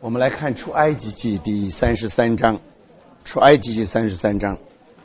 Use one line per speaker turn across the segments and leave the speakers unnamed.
我们来看出埃及记第33章，出埃及记33章。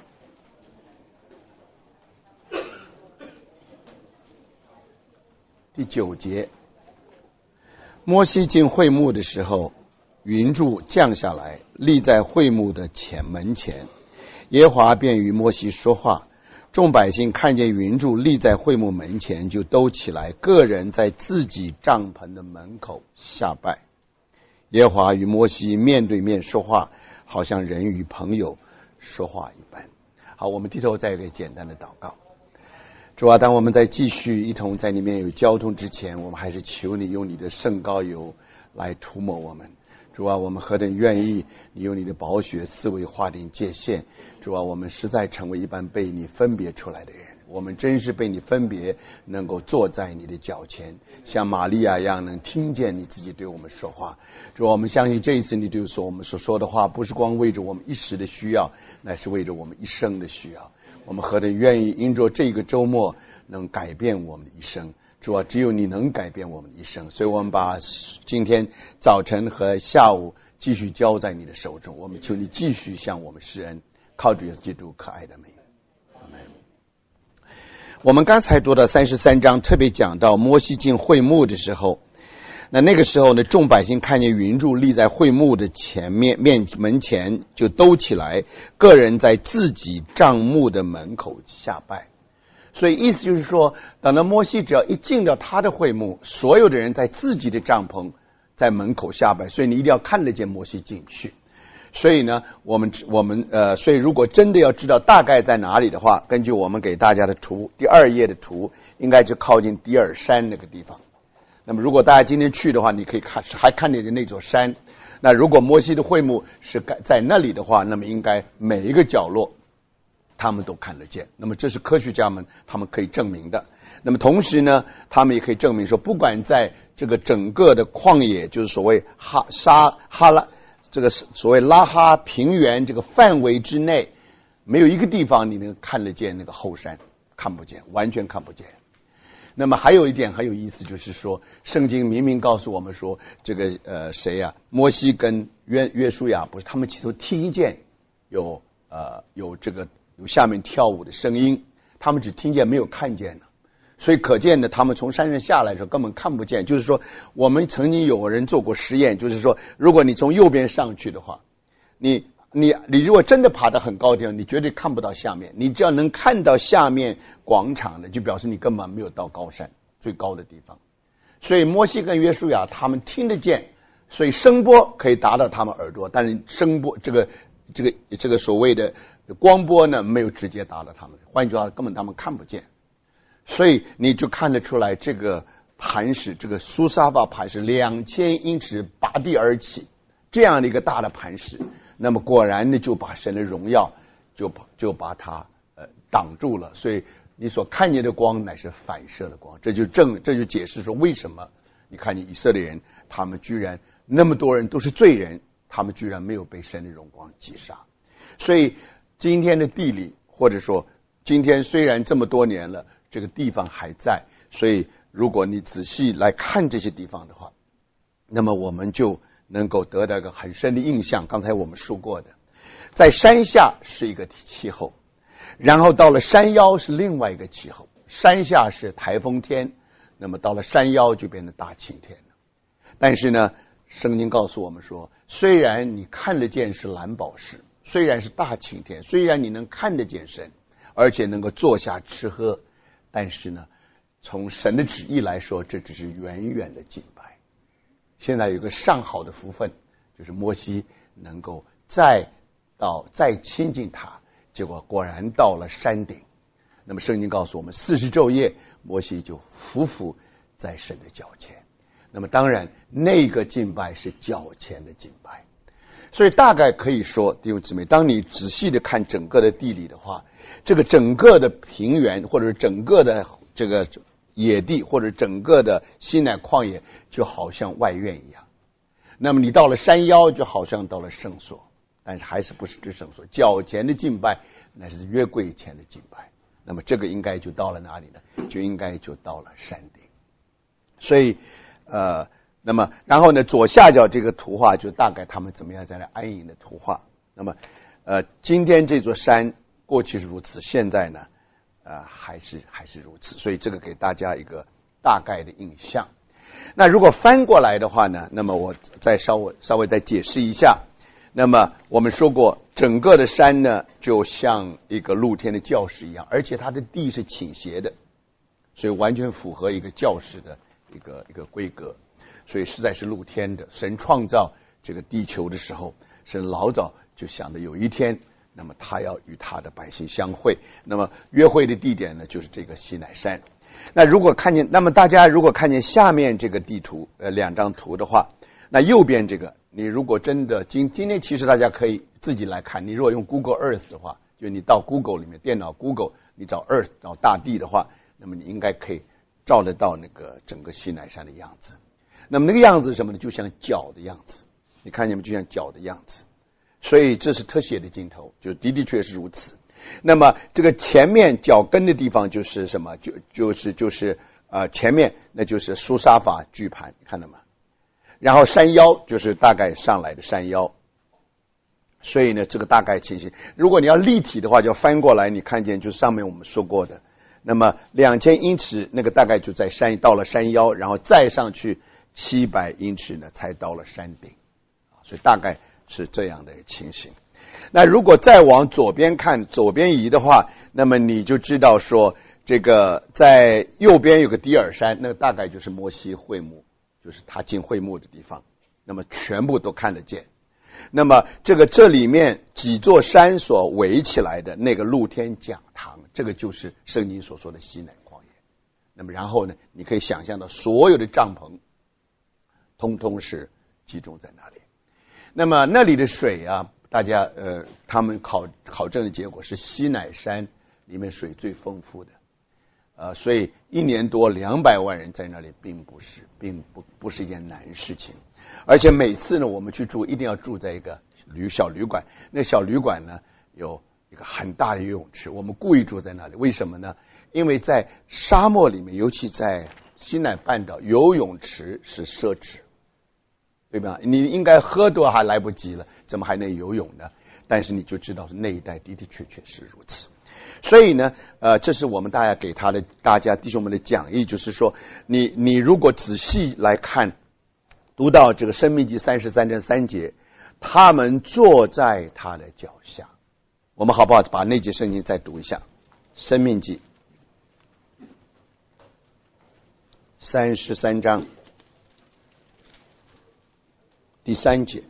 第9节，摩西进会幕的时候，云柱降下来，立在会幕的门前。耶和华便与摩西说话，众百姓看见云柱立在会幕门前，就都起来，个人在自己帐篷的门口下拜。耶和华与摩西面对面说话，好像人与朋友说话一般。好，我们低头再一个简单的祷告。主啊，当我们在继续一同在里面有交通之前，我们还是求你用你的圣膏油来涂抹我们。主啊，我们何等愿意你用你的宝血四围划定界限。主啊，我们实在成为一般被你分别出来的人，我们真是被你分别，能够坐在你的脚前，像玛利亚一样能听见你自己对我们说话。主啊，我们相信这一次你对我们所说的话，不是光为着我们一时的需要，乃是为着我们一生的需要。我们何等愿意因着这个周末能改变我们的一生。主啊，只有你能改变我们的一生，所以我们把今天早晨和下午继续交在你的手中。我们求你继续向我们施恩，靠主耶稣基督可爱的名。阿们。我们刚才读到33章，特别讲到摩西进会幕的时候，那个时候呢，众百姓看见云柱立在会幕的门前，就都起来，个人在自己帐幕的门口下拜。所以意思就是说，等到摩西只要一进到他的会幕，所有的人在自己的帐篷在门口下拜，所以你一定要看得见摩西进去。所以呢，所以如果真的要知道大概在哪里的话，根据我们给大家的图，第2页的图，应该就靠近迪尔山那个地方。那么如果大家今天去的话，你可以还看得见那座山。那如果摩西的会幕是在那里的话，那么应该每一个角落他们都看得见。那么这是科学家们他们可以证明的。那么同时呢，他们也可以证明说，不管在这个整个的旷野，就是所谓这个所谓拉哈平原这个范围之内，没有一个地方你能看得见那个后山，看不见，完全看不见。那么还有一点很有意思，就是说圣经明明告诉我们说，这个摩西跟约书亚不是，他们起头听见有下面跳舞的声音，他们只听见没有看见的，所以可见的他们从山上下来的时候根本看不见。就是说我们曾经有人做过实验，就是说如果你从右边上去的话，你如果真的爬得很高的地方，你绝对看不到下面，你只要能看到下面广场的，就表示你根本没有到高山最高的地方。所以摩西跟约书亚他们听得见，所以声波可以达到他们耳朵，但是声波这个所谓的光波呢，没有直接达到他们，换句话根本他们看不见。所以你就看得出来，这个磐石，这个苏沙发磐石2000英尺拔地而起，这样的一个大的磐石，那么果然呢就把神的荣耀就把它挡住了。所以你所看见的光乃是反射的光，这就解释说为什么你看见以色列人，他们居然那么多人都是罪人，他们居然没有被神的荣光击杀。所以今天的地理，或者说今天虽然这么多年了，这个地方还在，所以如果你仔细来看这些地方的话，那么我们就能够得到一个很深的印象。刚才我们说过的，在山下是一个气候，然后到了山腰是另外一个气候。山下是台风天，那么到了山腰就变成大晴天了。但是呢，圣经告诉我们说，虽然你看得见是蓝宝石，虽然是大晴天，虽然你能看得见神，而且能够坐下吃喝，但是呢，从神的旨意来说，这只是远远的敬拜。现在有个上好的福分，就是摩西能够再亲近他，结果果然到了山顶。那么圣经告诉我们，40昼夜摩西就匍匐在神的脚前。那么当然那个敬拜是脚前的敬拜。所以大概可以说，弟兄姊妹，当你仔细的看整个的地理的话，这个整个的平原，或者是整个的这个野地，或者整个的西乃旷野，就好像外院一样。那么你到了山腰，就好像到了圣所，但是还是不是至圣所。脚前的敬拜乃是约柜前的敬拜。那么这个应该就到了哪里呢？就应该就到了山顶。所以那么然后呢，左下角这个图画就大概他们怎么样在那安营的图画。那么今天这座山过去是如此，现在呢还是如此，所以这个给大家一个大概的印象。那如果翻过来的话呢，那么我再稍微再解释一下。那么我们说过，整个的山呢就像一个露天的教室一样，而且它的地是倾斜的，所以完全符合一个教室的一个规格，所以实在是露天的。神创造这个地球的时候，神老早就想着有一天，那么他要与他的百姓相会，那么约会的地点呢就是这个西乃山。那么大家如果看见下面这个地图两张图的话，那右边这个，你如果真的今天其实大家可以自己来看，你如果用 Google Earth 的话，就你到 Google 里面，电脑 Google 你找 Earth 找大地的话，那么你应该可以照得到那个整个西乃山的样子。那么那个样子是什么呢？就像脚的样子，你看见没？就像脚的样子。所以这是特写的镜头，就的确是如此。那么这个前面脚跟的地方就是什么？就是前面那就是苏沙法巨盘，你看到吗？然后山腰就是大概上来的山腰。所以呢，这个大概情形，如果你要立体的话，就翻过来，你看见就是上面我们说过的，那么2000英尺那个大概就在到了山腰，然后再上去700英尺呢才到了山顶，所以大概是这样的情形。那如果再往左边看，左边移的话，那么你就知道说，这个在右边有个迪尔山，那个大概就是摩西会幕，就是他进会幕的地方，那么全部都看得见。那么这里面几座山所围起来的那个露天讲堂，这个就是圣经所说的西乃旷野。那么然后呢，你可以想象到所有的帐篷通通是集中在那里。那么那里的水啊，大家他们考证的结果是西乃山里面水最丰富的，所以1年多200万人在那里并不是一件难事情。而且每次呢，我们去住一定要住在一个小旅馆，那小旅馆呢有一个很大的游泳池，我们故意住在那里，为什么呢？因为在沙漠里面，尤其在西乃半岛，游泳池是奢侈，对吧？你应该喝都还来不及了，怎么还能游泳呢？但是你就知道是那一带的确是如此。所以呢，这是我们大家弟兄们的讲义，就是说，你如果仔细来看，读到这个申命记33章3节，他们坐在他的脚下。我们好不好把那节圣经再读一下？申命记33章第3节。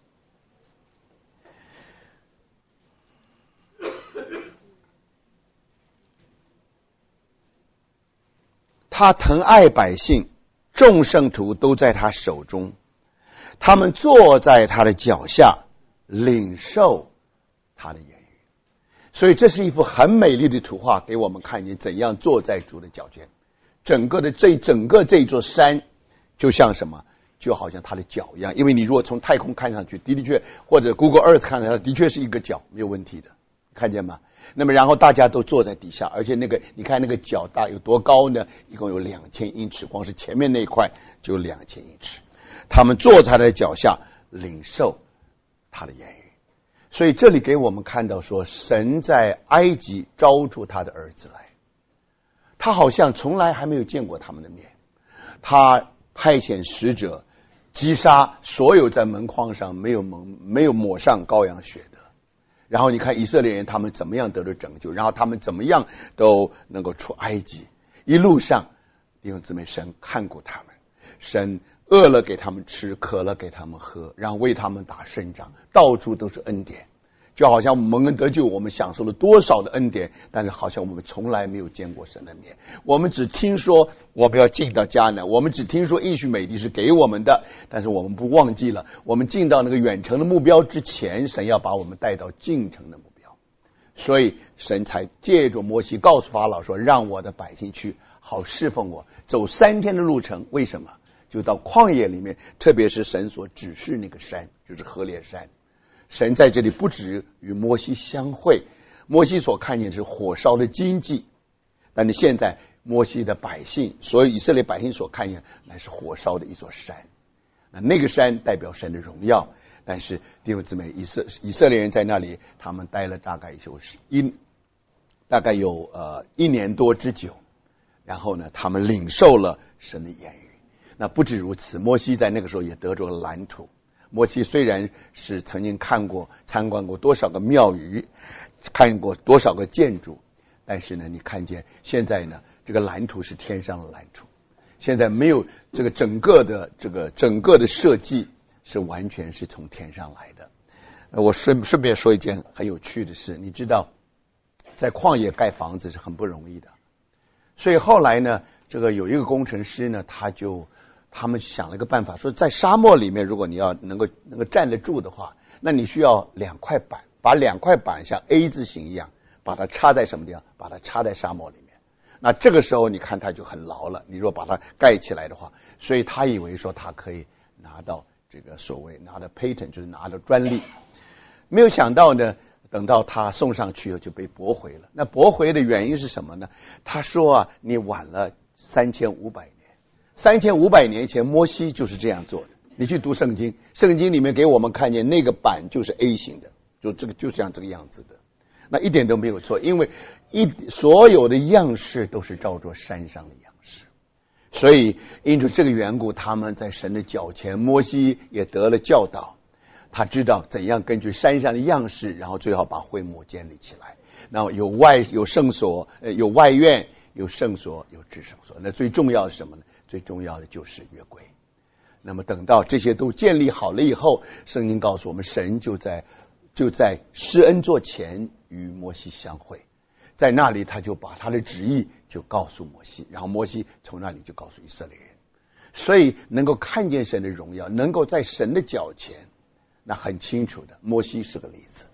他疼爱百姓，众圣徒都在他手中，他们坐在他的脚下，领受他的言语。所以这是一幅很美丽的图画，给我们看见怎样坐在主的脚前。整个这座山就像什么？就好像他的脚一样。因为你如果从太空看上去，的确或者 Google Earth 看上去，的确是一个脚，没有问题的，看见吗？那么然后大家都坐在底下，而且你看那个脚大有多高呢？一共有2000英尺，光是前面那一块就有2000英尺。他们坐在他的脚下，领受他的言语。所以这里给我们看到说，神在埃及招出他的儿子来，他好像从来还没有见过他们的面，他派遣使者击杀所有在门框上没有抹上羔羊血的。然后你看以色列人他们怎么样得到拯救，然后他们怎么样都能够出埃及。一路上弟兄姊妹，神看顾他们，神饿了给他们吃，渴了给他们喝，然后为他们打胜仗，到处都是恩典。就好像我们蒙恩得救，我们享受了多少的恩典，但是好像我们从来没有见过神的面。我们只听说我们要进到迦南，我们只听说应许美地是给我们的，但是我们不忘记了，我们进到那个远程的目标之前，神要把我们带到近程的目标。所以神才借着摩西告诉法老说，让我的百姓去好侍奉我，走3天的路程。为什么？就到旷野里面，特别是神所指示那个山，就是何烈山。神在这里不止与摩西相会，摩西所看见是火烧的荆棘，但是现在摩西的百姓，所有以色列百姓所看见乃是火烧的一座山。 那个山代表神的荣耀。但是弟兄姊妹，以色列人在那里，他们待了大概有1年多之久，然后呢，他们领受了神的言语。那不止如此，摩西在那个时候也得着了蓝图。摩西虽然是曾经参观过多少个庙宇，看过多少个建筑，但是呢，你看见现在呢，这个蓝图是天上的蓝图，现在没有这个整个的设计是完全是从天上来的。我顺便说一件很有趣的事，你知道在旷野盖房子是很不容易的，所以后来呢，这个有一个工程师呢，他们想了一个办法，说在沙漠里面，如果你要能够站得住的话，那你需要2块板，把2块板像 A 字形一样，把它插在什么地方？把它插在沙漠里面。那这个时候你看它就很牢了，你若把它盖起来的话，所以他以为说他可以拿到这个所谓拿到 patent， 就是拿到专利。没有想到呢，等到他送上去后就被驳回了。那驳回的原因是什么呢？他说你晚了3500年，3500年前摩西就是这样做的。你去读圣经里面给我们看见那个板就是 A 型的，就像这个样子的，那一点都没有错，因为所有的样式都是照着山上的样式。所以因着这个缘故，他们在神的脚前，摩西也得了教导，他知道怎样根据山上的样式，然后最好把会幕建立起来。然后有圣所，有外院，有圣所，有至圣所。那最重要的是什么呢？最重要的就是约柜。那么等到这些都建立好了以后，圣经告诉我们，神就在施恩座前与摩西相会，在那里他就把他的旨意就告诉摩西，然后摩西从那里就告诉以色列人。所以能够看见神的荣耀，能够在神的脚前，那很清楚的，摩西是个例子。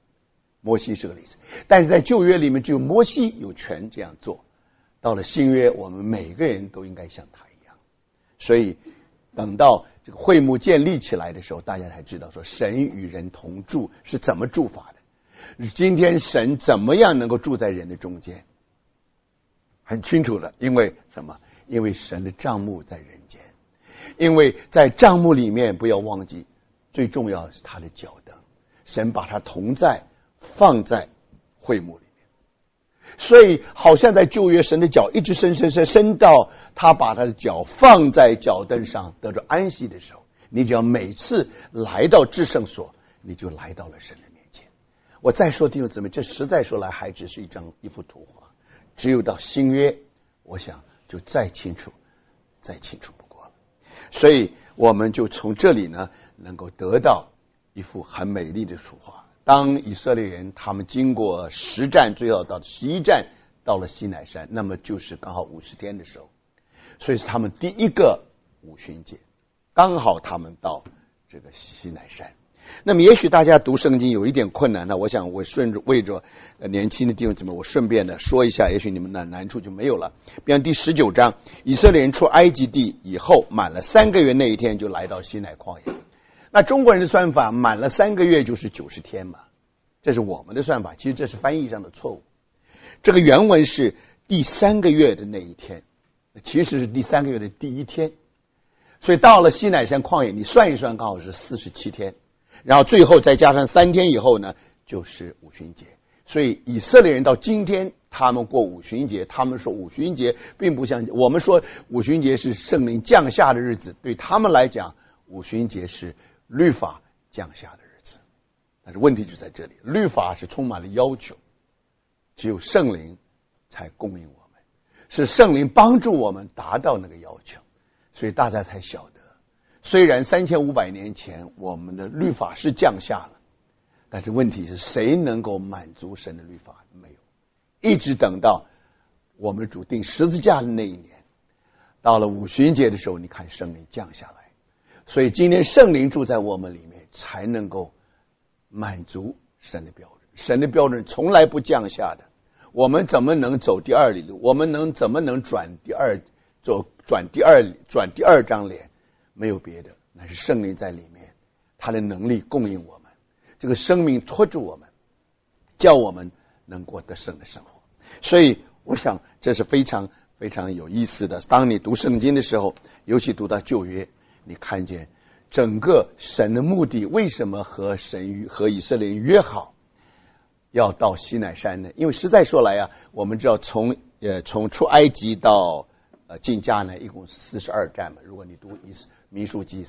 但是在旧约里面，只有摩西有权这样做。到了新约，我们每个人都应该像他一样。所以等到这个会幕建立起来的时候，大家才知道说神与人同住是怎么住法的。今天神怎么样能够住在人的中间？很清楚的，因为什么？因为神的帐幕在人间。因为在帐幕里面，不要忘记最重要的是他的脚灯，神把他同在放在会幕里面。所以好像在旧约，神的脚一直伸到他把他的脚放在脚凳上得着安息的时候，你只要每次来到至圣所，你就来到了神的面前。我再说弟兄姊妹，这实在说来还只是一幅图画，只有到新约，我想就再清楚不过了。所以我们就从这里呢，能够得到一幅很美丽的图画。当以色列人他们经过10站，最后到11站，到了西乃山，那么就是刚好50天的时候，所以是他们第一个五旬节，刚好他们到这个西乃山。那么也许大家读圣经有一点困难呢，我想我为着年轻的弟兄姊妹，我顺便的说一下，也许你们的难处就没有了。比方第19章，以色列人出埃及地以后，满了3个月那一天就来到西乃旷野。那中国人的算法，满了3个月就是90天嘛，这是我们的算法，其实这是翻译上的错误。这个原文是第3个月的那一天，其实是第3个月的第1天。所以到了西乃山旷野，你算一算，刚好是47天，然后最后再加上3天以后呢，就是五旬节。所以以色列人到今天他们过五旬节，他们说五旬节并不像我们说五旬节是圣灵降下的日子，对他们来讲五旬节是律法降下的日子。但是问题就在这里，律法是充满了要求，只有圣灵才供应我们，是圣灵帮助我们达到那个要求。所以大家才晓得，虽然3500年前我们的律法是降下了，但是问题是谁能够满足神的律法？没有。一直等到我们主定十字架的那一年，到了五旬节的时候，你看圣灵降下来。所以今天圣灵住在我们里面，才能够满足神的标准。神的标准从来不降下的，我们怎么能走第二里路？我们怎么能转第二张脸？没有别的，那是圣灵在里面，他的能力供应我们，这个生命托住我们，叫我们能过得胜的生活。所以我想这是非常非常有意思的。当你读圣经的时候，尤其读到旧约，你看见整个神的目的为什么和以色列人约好要到西乃山呢？因为实在说来啊，我们知道从出埃及到进迦南一共42站嘛，如果你读民数记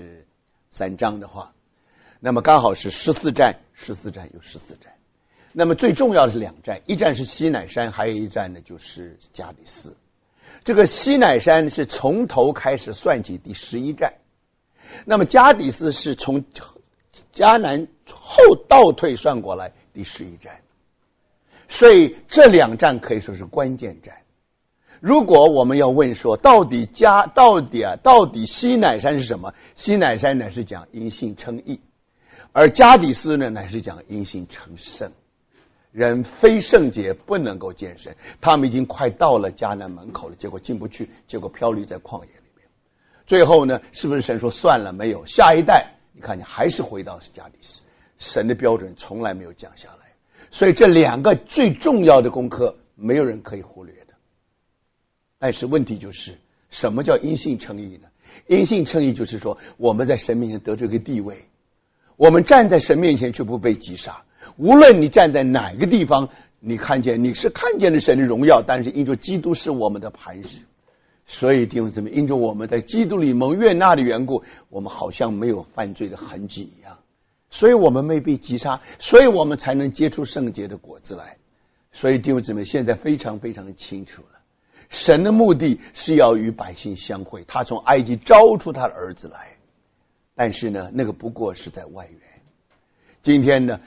33章的话，那么刚好是14站有14站。那么最重要的是2站，一站是西乃山，还有一站呢就是加利斯。这个西乃山是从头开始算起第11站，那么加底斯是从迦南后倒退算过来第11站，所以这2站可以说是关键站。如果我们要问说到底西乃山是什么？西乃山乃是讲因信称义，而加底斯呢乃是讲因信成圣。人非圣洁不能够见神，他们已经快到了迦南门口了，结果进不去，结果漂流在旷野里面。最后呢，是不是神说算了没有？下一代你看你还是回到加利斯，神的标准从来没有降下来。所以这2个最重要的功课没有人可以忽略的。但是问题就是什么叫因信称义呢？因信称义就是说我们在神面前得这个地位，我们站在神面前却不被击杀。无论你站在哪个地方，你是看见了神的荣耀，但是因着基督是我们的磐石，所以弟兄姊妹，因着我们在基督里蒙悦纳的缘故，我们好像没有犯罪的痕迹一样，所以我们没被击杀，所以我们才能结出圣洁的果子来。所以弟兄姊妹，现在非常非常清楚了，神的目的是要与百姓相会，他从埃及招出他的儿子来，但是呢，那个不过是在外缘。今天呢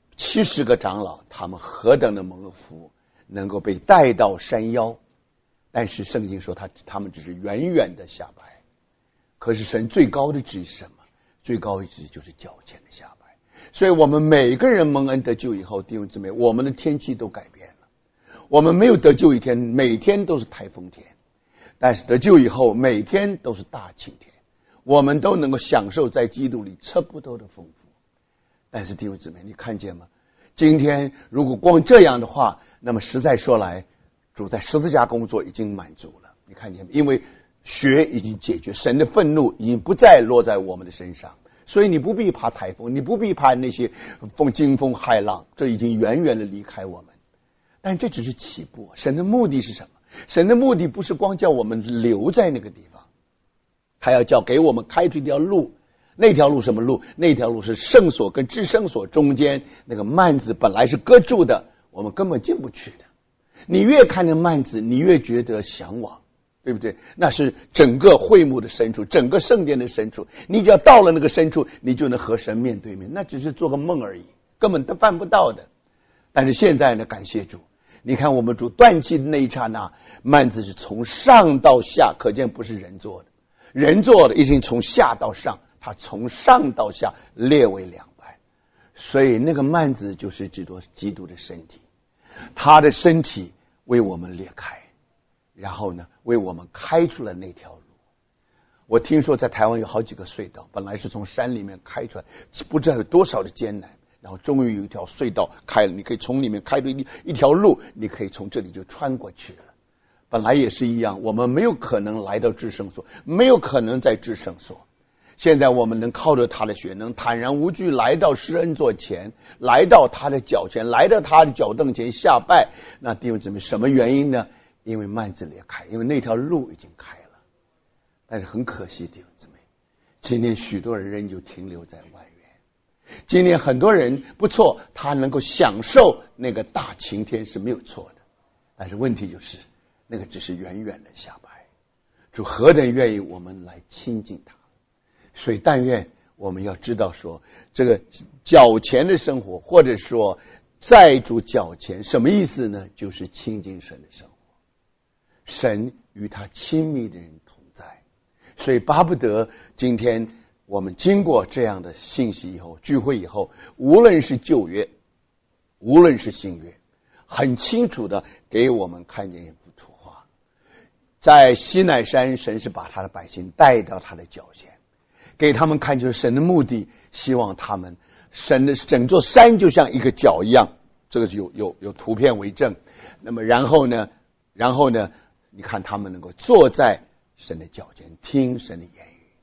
，70个长老他们何等的蒙福，能够被带到山腰，但是圣经说他们只是远远的下拜。可是神最高的旨意是什么？最高的旨意就是脚前的下拜。所以我们每个人蒙恩得救以后，弟兄姊妹，我们的天气都改变了。我们没有得救一天，每天都是台风天，但是得救以后每天都是大晴天，我们都能够享受在基督里测不透的丰富。但是弟兄姊妹，你看见吗？今天如果光这样的话，那么实在说来，主在十字架工作已经满足了。你看见吗？因为血已经解决，神的愤怒已经不再落在我们的身上，所以你不必怕台风，你不必怕那些惊风骇浪，这已经远远的离开我们。但这只是起步，神的目的是什么？神的目的不是光叫我们留在那个地方，他要给我们开出一条路。那条路什么路？那条路是圣所跟至圣所中间那个幔子本来是隔住的，我们根本进不去的。你越看那幔子，你越觉得向往，对不对？那是整个会幕的深处，整个圣殿的深处，你只要到了那个深处，你就能和神面对面，那只是做个梦而已，根本都办不到的。但是现在呢，感谢主，你看我们主断气的那一刹那，幔子是从上到下，可见不是人做的，人做的已经从下到上，他从上到下裂为2半，所以那个幔子就是指着基督的身体，他的身体为我们裂开，然后呢为我们开出了那条路。我听说在台湾有好几个隧道，本来是从山里面开出来，不知道有多少的艰难，然后终于有一条隧道开了，你可以从里面开出一条路，你可以从这里就穿过去了。本来也是一样，我们没有可能来到至圣所，没有可能在至圣所，现在我们能靠着他的血，能坦然无惧来到施恩座前，来到他的脚前，来到他的脚凳前下拜。那弟兄姊妹，什么原因呢？因为幔子裂开，因为那条路已经开了。但是很可惜，弟兄姊妹，今天许多人仍旧停留在外缘。今天很多人不错，他能够享受那个大晴天是没有错的，但是问题就是那个只是远远的下拜。主何等愿意我们来亲近他，所以但愿我们要知道说，这个脚前的生活，或者说在主脚前，什么意思呢？就是亲近神的生活，神与他亲密的人同在。所以巴不得今天我们经过这样的信息以后，聚会以后，无论是旧约无论是新约，很清楚的给我们看见一幅图画。在西乃山，神是把他的百姓带到他的脚前，给他们看就是神的目的，希望他们神的整座山就像一个脚一样，这个是有图片为证。那么然后呢你看他们能够坐在神的脚前，听神的言语，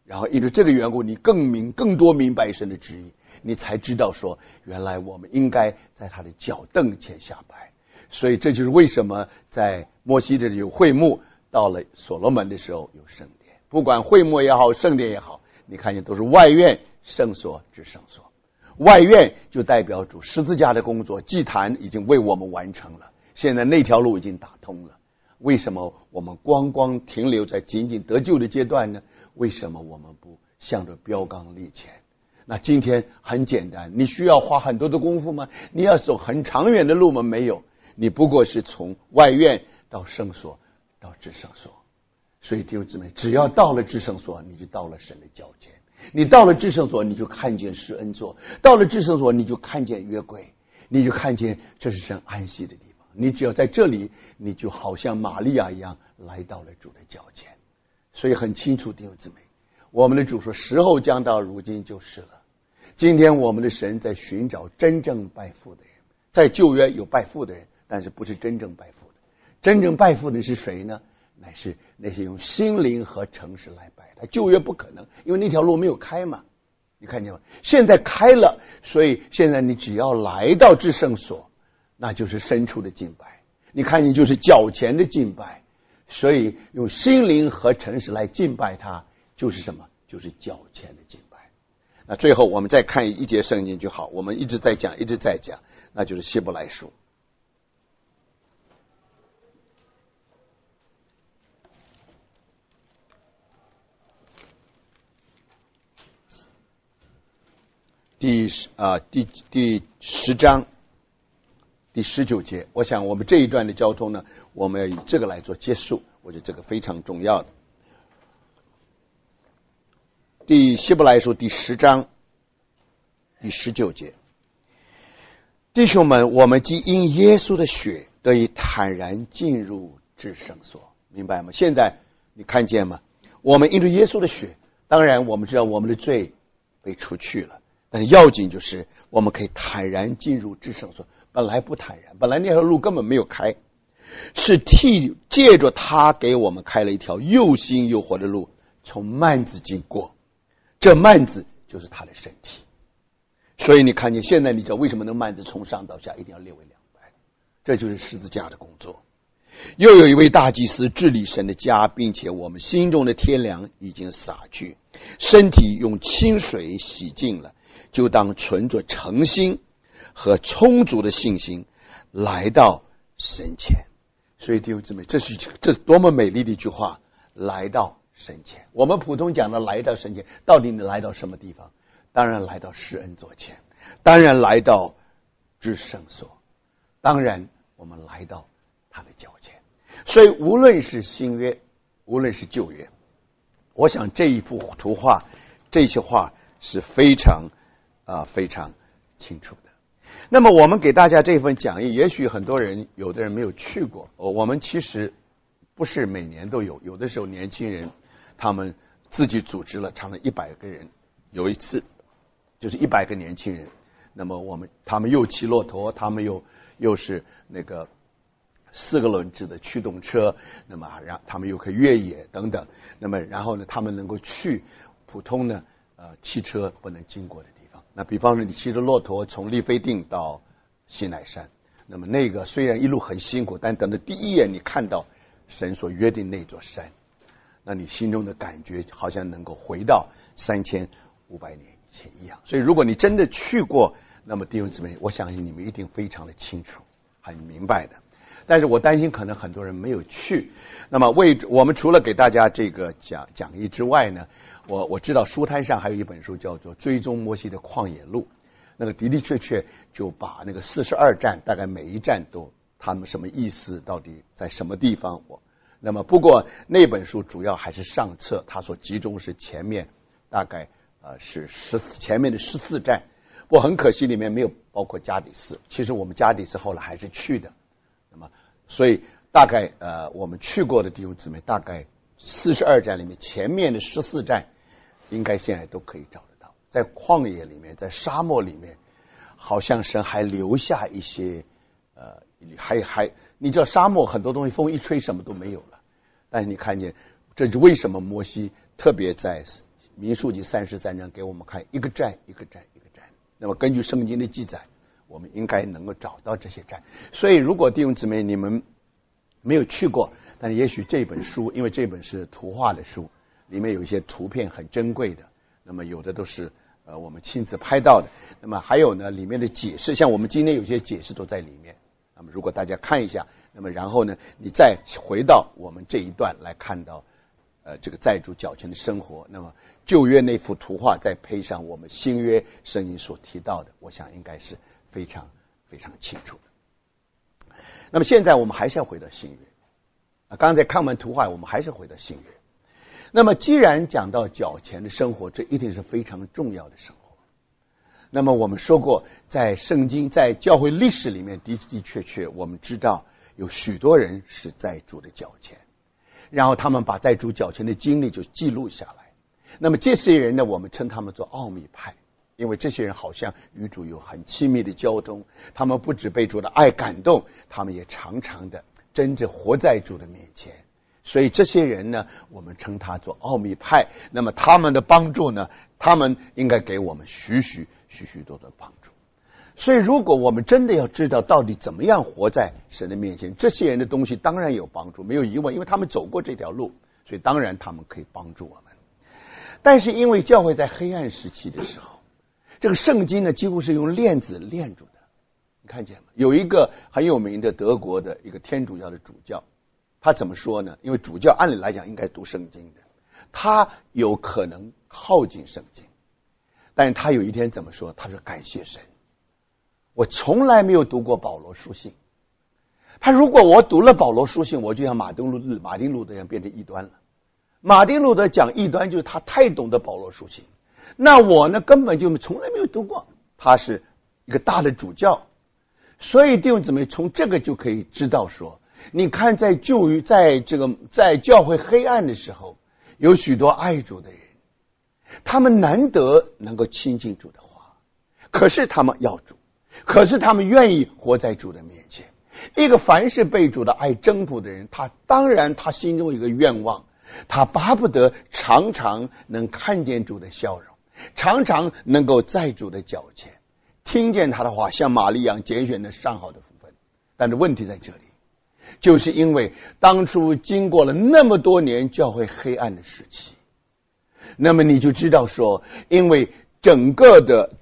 然后因为这个缘故，你更多明白神的旨意，你才知道说，原来我们应该在他的脚凳前下拜。所以这就是为什么在摩西这里有会幕，到了所罗门的时候有圣殿。不管会幕也好，圣殿也好，你看见都是外院、圣所、至圣所。外院就代表主十字架的工作，祭坛已经为我们完成了，现在那条路已经打通了。为什么我们光停留在仅仅得救的阶段呢？为什么我们不向着标杆立前？那今天很简单，你需要花很多的功夫吗？你要走很长远的路吗？没有，你不过是从外院到圣所到至圣所。所以弟兄姊妹，只要到了至圣所，你就到了神的脚前。你到了至圣所，你就看见施恩座；到了至圣所，你就看见约柜，你就看见这是神安息的地方。你只要在这里，你就好像玛利亚一样来到了主的脚前。所以很清楚，弟兄姊妹，我们的主说时候将到，如今就是了。今天我们的神在寻找真正拜父的人。在旧约有拜父的人，但是不是真正拜父的。真正拜父的是谁呢？乃是那些用心灵和诚实来拜他。旧约不可能，因为那条路没有开嘛，你看见吗？现在开了，所以现在你只要来到至圣所，那就是深处的敬拜。你看见就是脚前的敬拜，所以用心灵和诚实来敬拜他，就是什么？就是脚前的敬拜。那最后我们再看一节圣经就好，我们一直在讲，那就是希伯来书。第10章第19节，我想我们这一段的交通呢，我们要以这个来做结束，我觉得这个非常重要的。希伯来书第10章第19节，弟兄们，我们既因耶稣的血得以坦然进入至圣所，明白吗？现在你看见吗？我们因着耶稣的血，当然我们知道我们的罪被除去了，但是要紧就是我们可以坦然进入至圣所。本来不坦然，本来那条路根本没有开，是借着他给我们开了一条又新又活的路，从幔子经过。这幔子就是他的身体。所以你看见现在你知道为什么那幔子从上到下一定要列为两半，这就是十字架的工作。又有一位大祭司治理神的家，并且我们心中的天良已经洒去，身体用清水洗净了，就当存着诚心和充足的信心来到神前。所以弟兄姊妹，这是多么美丽的一句话，来到神前。我们普通讲的来到神前，到底你来到什么地方？当然来到施恩座前，当然来到至圣所，当然我们来到他的脚前。所以无论是新约，无论是旧约，我想这一幅图画，这些话是非常非常清楚的。那么我们给大家这份讲义，也许很多人有的人没有去过，我们其实不是每年都有，有的时候年轻人他们自己组织了，差不多100个人，有一次就是100个年轻人，那么他们又骑骆驼，他们又是那个4个轮子的驱动车，那么他们又可以越野等等，那么然后呢，他们能够去普通的汽车不能经过的地方。那比方说你骑着骆驼从利非定到西乃山，那么那个虽然一路很辛苦，但等到第一眼你看到神所约定那座山，那你心中的感觉好像能够回到3500年以前一样。所以如果你真的去过，那么弟兄姊妹，我相信你们一定非常的清楚，很明白的。但是我担心可能很多人没有去。那么我们除了给大家这个讲义之外呢，我知道书摊上还有一本书叫做《追踪摩西的旷野路》，那个的的确确就把那个42站，大概每一站都他们什么意思，到底在什么地方。那么不过那本书主要还是上册，它所集中是前面大概是前面的14站，不过很可惜里面没有包括加底斯。其实我们加底斯后来还是去的。那么所以大概我们去过的弟兄姊妹，大概42站里面前面的14站应该现在都可以找得到。在旷野里面，在沙漠里面，好像神还留下一些还你知道沙漠很多东西风一吹什么都没有了，但是你看见这是为什么摩西特别在民数记33章给我们看一个站一个站一个站。那么根据圣经的记载，我们应该能够找到这些站。所以如果弟兄姊妹你们没有去过，但是也许这本书，因为这本是图画的书，里面有一些图片很珍贵的，那么有的都是我们亲自拍到的，那么还有呢里面的解释，像我们今天有些解释都在里面。那么如果大家看一下，那么然后呢你再回到我们这一段来看到这个债主缴钱的生活，那么旧约那幅图画再配上我们新约圣经所提到的，我想应该是非常非常清楚的。那么现在我们还是要回到新约，刚才看完图画我们还是回到新约。那么既然讲到缴钱的生活，这一定是非常重要的生活。那么我们说过，在圣经在教会历史里面的的确确我们知道有许多人是债主的缴钱，然后他们把债主缴钱的经历就记录下来。那么这些人呢，我们称他们做奥秘派，因为这些人好像与主有很亲密的交通，他们不只被主的爱感动，他们也常常的真正活在主的面前。所以这些人呢，我们称他做奥秘派。那么他们的帮助呢，他们应该给我们许许多的帮助。所以如果我们真的要知道到底怎么样活在神的面前，这些人的东西当然有帮助，没有疑问，因为他们走过这条路，所以当然他们可以帮助我们。但是因为教会在黑暗时期的时候，这个圣经呢几乎是用链子链住的，你看见吗？有一个很有名的德国的一个天主教的主教，他怎么说呢？因为主教按理来讲应该读圣经的，他有可能靠近圣经，但是他有一天怎么说？他说感谢神，我从来没有读过保罗书信。他如果我读了保罗书信，我就像马丁路德一样变成异端了。马丁路德讲异端就是他太懂得保罗书信，那我呢根本就从来没有读过。他是一个大的主教，所以弟兄姊妹从这个就可以知道说，你看在教会黑暗的时候，有许多爱主的人，他们难得能够亲近主的话，可是他们要主，可是他们愿意活在主的面前。一个凡是被主的爱征服的人，他当然他心中有一个愿望，他巴不得常常能看见主的笑容，常常能够在主的脚前听见他的话，像玛利亚拣选的上好的福分。但是问题在这里，就是因为当初经过了那么多年教会黑暗的时期，那么你就知道说，因为整个的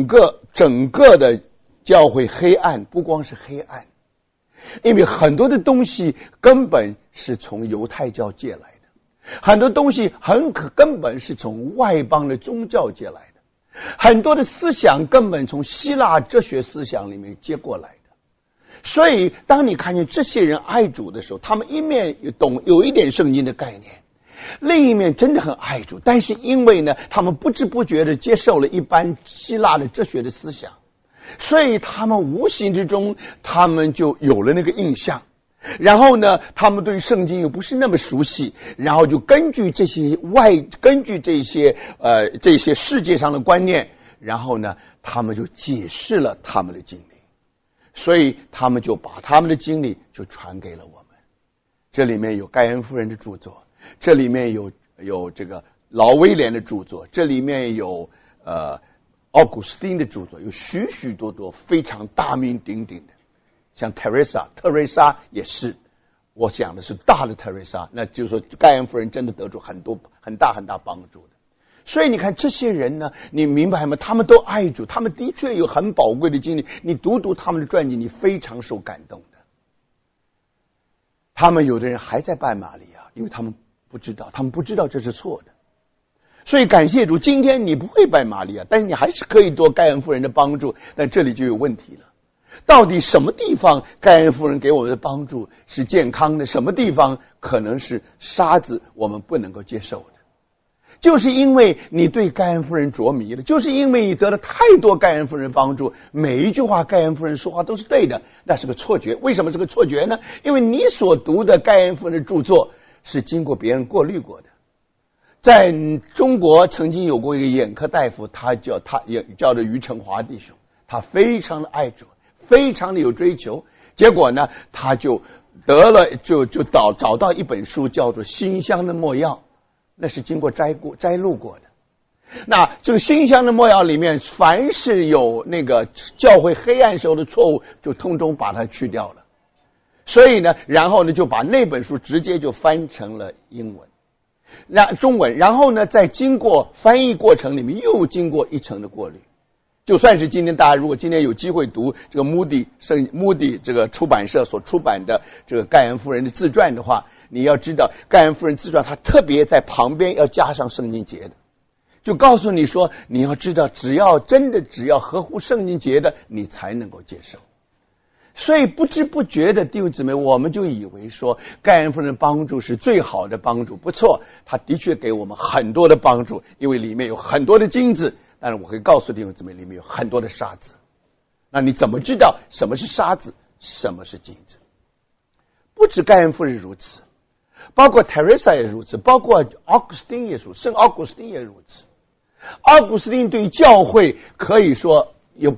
教会黑暗，不光是黑暗，因为很多的东西根本是从犹太教借来的，很多东西根本是从外邦的宗教借来的，很多的思想根本从希腊哲学思想里面接过来的。所以当你看见这些人爱主的时候，他们一面有一点圣经的概念，另一面真的很爱主，但是因为呢他们不知不觉的接受了一般希腊的哲学的思想，所以他们无形之中他们就有了那个印象，然后呢他们对圣经又不是那么熟悉，然后就根据这些世界上的观念，然后呢他们就解释了他们的经历，所以他们就把他们的经历就传给了我们。这里面有盖恩夫人的著作，这里面有这个老威廉的著作，这里面有奥古斯丁的著作，有许许多多非常大名鼎鼎的，像特蕾莎也是，我讲的是大的特蕾莎，那就是说盖恩夫人真的得出很大帮助的。所以你看这些人呢，你明白吗？他们都爱主，他们的确有很宝贵的经历，你读他们的传记，你非常受感动的。他们有的人还在拜玛利亚，因为他们不知道这是错的。所以感谢主，今天你不会拜玛利亚，但是你还是可以多盖恩夫人的帮助。但这里就有问题了，到底什么地方盖恩夫人给我们的帮助是健康的，什么地方可能是沙子我们不能够接受的？就是因为你对盖恩夫人着迷了，就是因为你得了太多盖恩夫人帮助，每一句话盖恩夫人说话都是对的，那是个错觉。为什么是个错觉呢？因为你所读的盖恩夫人的著作是经过别人过滤过的。在中国曾经有过一个眼科大夫，他叫做余承华弟兄，他非常的爱主，非常的有追求，结果呢他就得了找到一本书叫做《馨香的没药》，那是经过摘录过的。 那这个馨香的末药里面，凡是有那个教会黑暗时候的错误，就通通把它去掉了。所以呢，然后呢，就把那本书直接就翻成了英文，中文，然后呢，在经过翻译过程里面又经过一层的过滤。就算是今天大家如果今天有机会读这个穆迪这个出版社所出版的这个盖恩夫人的自传的话，你要知道盖恩夫人自传他特别在旁边要加上圣经节的，就告诉你说，你要知道只要合乎圣经节的，你才能够接受。所以不知不觉的弟兄姊妹，我们就以为说盖恩夫人的帮助是最好的帮助，不错，他的确给我们很多的帮助，因为里面有很多的金子，但是我会告诉弟兄姊妹，里面有很多的沙子。那你怎么知道什么是沙子，什么是金子？不止盖恩夫人如此，包括 Teresa 也如此，包括奥古斯丁也如此，圣奥古斯丁也如此。奥古斯丁对于教会可以说有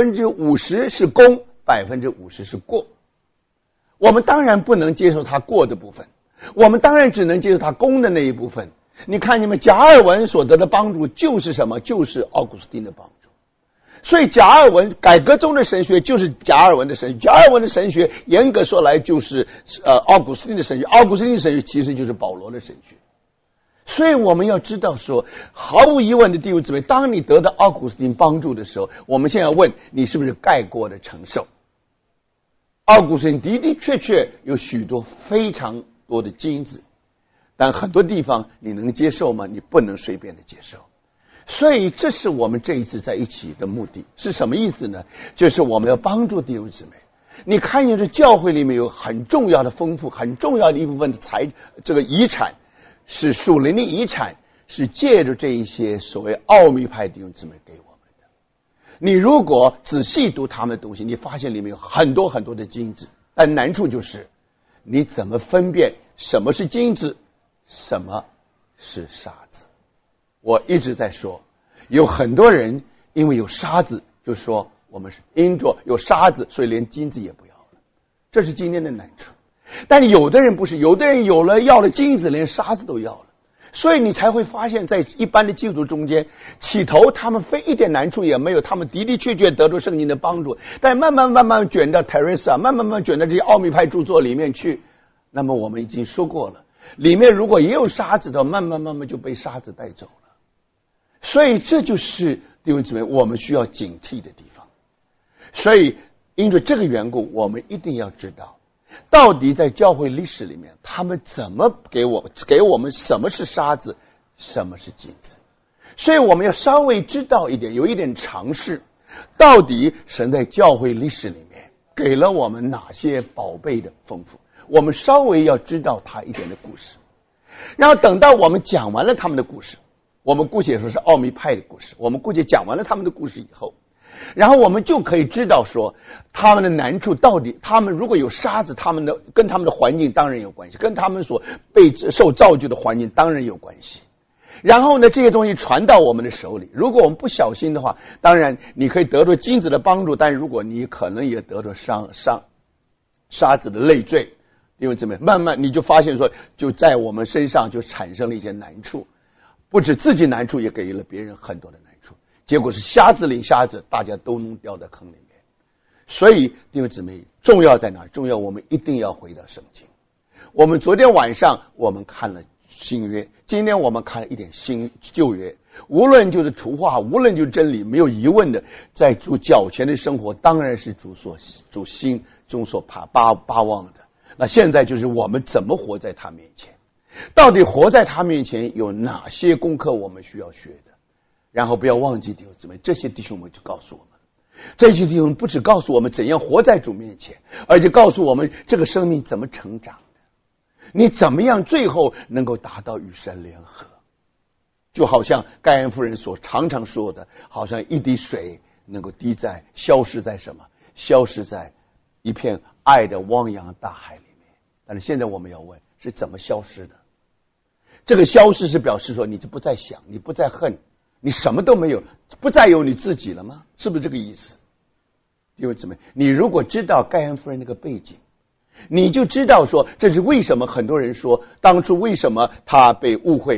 50% 是功，50% 是过。我们当然不能接受他过的部分，我们当然只能接受他功的那一部分。你看你们加尔文所得的帮助就是什么？就是奥古斯丁的帮助。所以加尔文改革中的神学就是加尔文的神学，加尔文的神学严格说来就是奥古斯丁的神学，奥古斯丁的神学其实就是保罗的神学。所以我们要知道说，毫无疑问的弟兄姊妹，当你得到奥古斯丁帮助的时候，我们现在问你是不是概括的承受？奥古斯丁的的确确有许多非常多的金子，但很多地方你能接受吗？你不能随便的接受。所以这是我们这一次在一起的目的。是什么意思呢？就是我们要帮助弟兄姊妹。你看见这教会里面有很重要的丰富，很重要的一部分的这个遗产，是属灵的遗产，是借着这一些所谓奥秘派弟兄姊妹给我们的。你如果仔细读他们的东西，你发现里面有很多很多的金子，但难处就是你怎么分辨什么是金子，什么是沙子。我一直在说，有很多人因为有沙子，就说我们是因着有沙子，所以连金子也不要了，这是今天的难处。但有的人不是，有的人要了金子，连沙子都要了。所以你才会发现，在一般的基督徒中间，起头他们非一点难处也没有，他们的的确确得到圣经的帮助，但慢慢卷到 Teresa， 慢慢卷到这些奥秘派著作里面去。那么我们已经说过了，里面如果也有沙子的，慢慢就被沙子带走了。所以这就是弟兄姊妹我们需要警惕的地方。所以因着这个缘故，我们一定要知道，到底在教会历史里面，他们怎么给我们什么是沙子，什么是金子。所以我们要稍微知道一点，有一点常识，到底神在教会历史里面给了我们哪些宝贝的丰富，我们稍微要知道他一点的故事。然后等到我们讲完了他们的故事，我们姑且说是奥秘派的故事，我们姑且讲完了他们的故事以后，然后我们就可以知道说他们的难处到底，他们如果有沙子，跟他们的环境当然有关系，跟他们所被受造就的环境当然有关系。然后呢，这些东西传到我们的手里，如果我们不小心的话，当然你可以得到金子的帮助，但如果你可能也得到沙子的累赘，因为怎么样，慢慢你就发现说，就在我们身上就产生了一些难处，不止自己难处，也给了别人很多的难处。结果是瞎子领瞎子，大家都能掉在坑里面。所以弟兄姊妹，重要在哪？重要我们一定要回到圣经。我们昨天晚上我们看了新约，今天我们看了一点旧约。无论就是图画，无论就是真理，没有疑问的，在主脚前的生活当然是主心中所巴望的。那现在就是我们怎么活在他面前，到底活在他面前有哪些功课我们需要学的。然后不要忘记弟兄姊妹，这些弟兄们就告诉我们，这些弟兄不只告诉我们怎样活在主面前，而且告诉我们这个生命怎么成长的，你怎么样最后能够达到与神联合。就好像盖恩夫人所常常说的，好像一滴水能够消失在什么？消失在一片爱的汪洋大海里面。但是现在我们要问，是怎么消失的？这个消失是表示说，你就不再想，你不再恨，你什么都没有，不再有你自己了吗？是不是这个意思？因为怎么？你如果知道盖恩夫人那个背景，你就知道说，这是为什么很多人说当初为什么他被误会，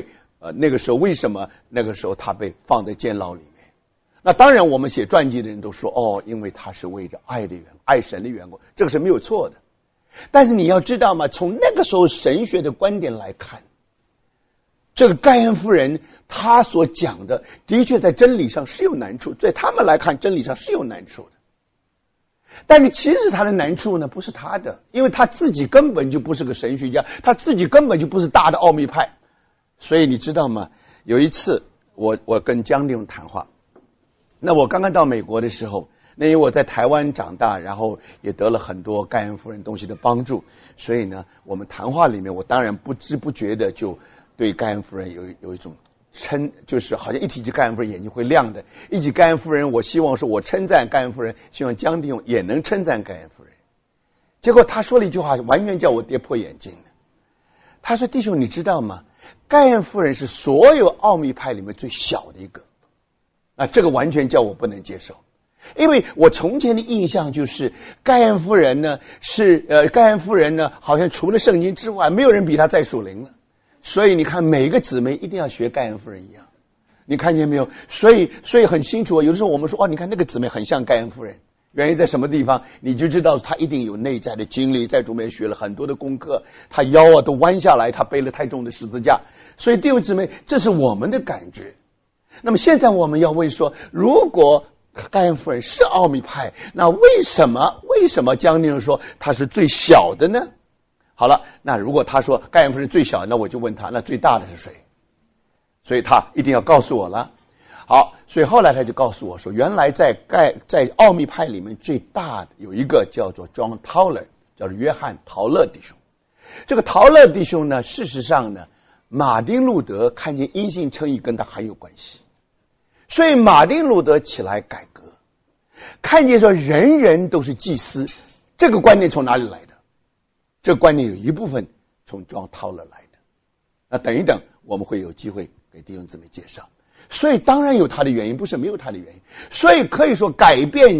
那个时候为什么那个时候他被放在监牢里面。那当然我们写传记的人都说因为他是为着爱的缘故，爱神的缘故，这个是没有错的。但是你要知道嘛，从那个时候神学的观点来看，这个盖恩夫人她所讲的的确在真理上是有难处，在他们来看真理上是有难处的。但是其实他的难处呢不是他的，因为他自己根本就不是个神学家，他自己根本就不是大的奥秘派。所以你知道吗，有一次我跟江弟兄谈话，那我刚刚到美国的时候，那因为我在台湾长大，然后也得了很多盖恩夫人东西的帮助，所以呢我们谈话里面我当然不知不觉的就对盖恩夫人有一种就是好像一提起盖恩夫人眼睛会亮的，一提盖恩夫人，我希望说我称赞盖恩夫人，希望江弟兄也能称赞盖恩夫人。结果他说了一句话，完全叫我跌破眼镜。他说：“弟兄，你知道吗？盖恩夫人是所有奥秘派里面最小的一个。”这个完全叫我不能接受，因为我从前的印象就是盖恩夫人呢好像除了圣经之外，没有人比她再属灵了。所以你看每个姊妹一定要学盖恩夫人一样，你看见没有？所以很清楚，有的时候我们说你看那个姊妹很像盖恩夫人，原因在什么地方？你就知道她一定有内在的经历，在主面学了很多的功课，她腰都弯下来，她背了太重的十字架。所以弟兄姊妹，这是我们的感觉。那么现在我们要问说，如果盖恩夫人是奥秘派，那为什么江弟兄说她是最小的呢？好了，那如果他说盖恩夫人最小，那我就问他，那最大的是谁？所以他一定要告诉我了。好，所以后来他就告诉我说，原来在奥秘派里面最大的有一个叫做 John Tauler， 叫做约翰·陶勒弟兄。这个陶勒弟兄呢，事实上呢，马丁路德看见因信称义跟他很有关系，所以马丁路德起来改革，看见说人人都是祭司，这个观念从哪里来的？这个观念有一部分从 John Tauler 来的。那等一等我们会有机会给弟兄姊妹介绍。所以当然有他的原因，不是没有他的原因。所以可以说改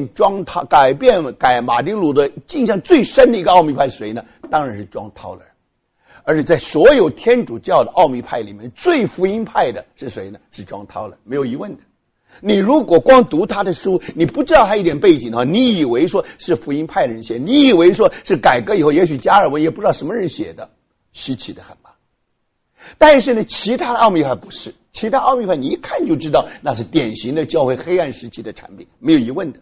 马丁路德印象最深的一个奥秘派是谁呢？当然是 John Tauler。而且在所有天主教的奥秘派里面，最福音派的是谁呢？是 John Tauler， 没有疑问的。你如果光读他的书，你不知道他一点背景的话，你以为说是福音派的人写，你以为说是改革以后也许加尔文也不知道什么人写的，稀奇的很吧。但是呢，其他的奥秘派不是，其他奥秘派你一看就知道那是典型的教会黑暗时期的产品，没有疑问的。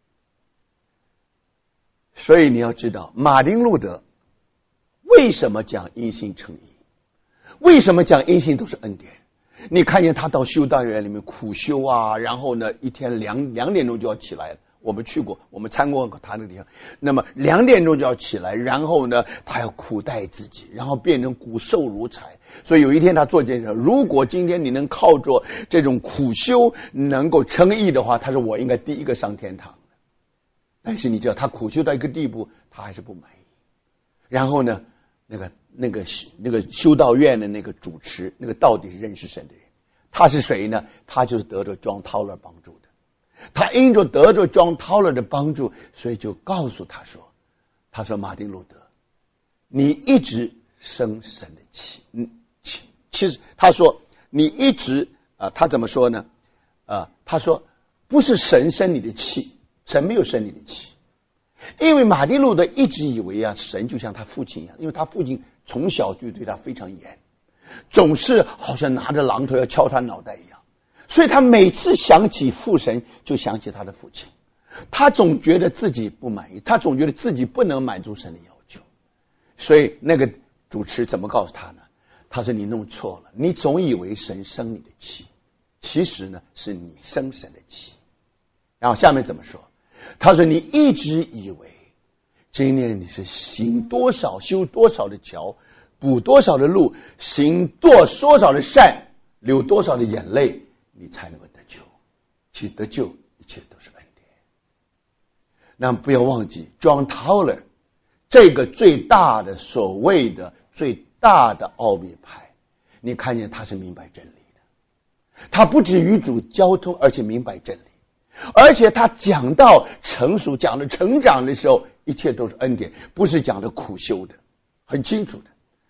所以你要知道，马丁路德为什么讲因信称义，为什么讲因信都是恩典？你看见他到修道院里面苦修啊，然后呢一天两点钟就要起来了。我们去过，我们参观过他那个地方。那么2点钟就要起来，然后呢他要苦待自己，然后变成骨瘦如柴。所以有一天他做见证，如果今天你能靠着这种苦修能够称义的话，他说我应该第一个上天堂。但是你知道他苦修到一个地步，他还是不满意。然后呢那个修道院的那个主持，那个到底是认识神的人，他是谁呢？他就是得着 John Tauler 帮助的。他因着得着 John Tauler 的帮助，所以就告诉他说马丁路德，你一直生神的气。其实他说你一直他怎么说呢？他说不是神生你的气，神没有生你的气。因为马丁路德一直以为神就像他父亲一样，因为他父亲从小就对他非常严，总是好像拿着榔头要敲他脑袋一样，所以他每次想起父神就想起他的父亲，他总觉得自己不满意，他总觉得自己不能满足神的要求。所以那个主持怎么告诉他呢？他说你弄错了，你总以为神生你的气，其实呢是你生神的气。然后下面怎么说？他说你一直以为今天你是行多少修多少的桥，补多少的路，行多少的善，流多少的眼泪，你才能够得救。其实得救一切都是恩典。那么不要忘记 John Tauler 这个最大的所谓的最大的奥秘派，你看见他是明白真理的，他不止与主交通，而且明白真理，而且他讲到成熟，讲的成长的时候，一切都是恩典，不是讲的苦修的，很清楚的。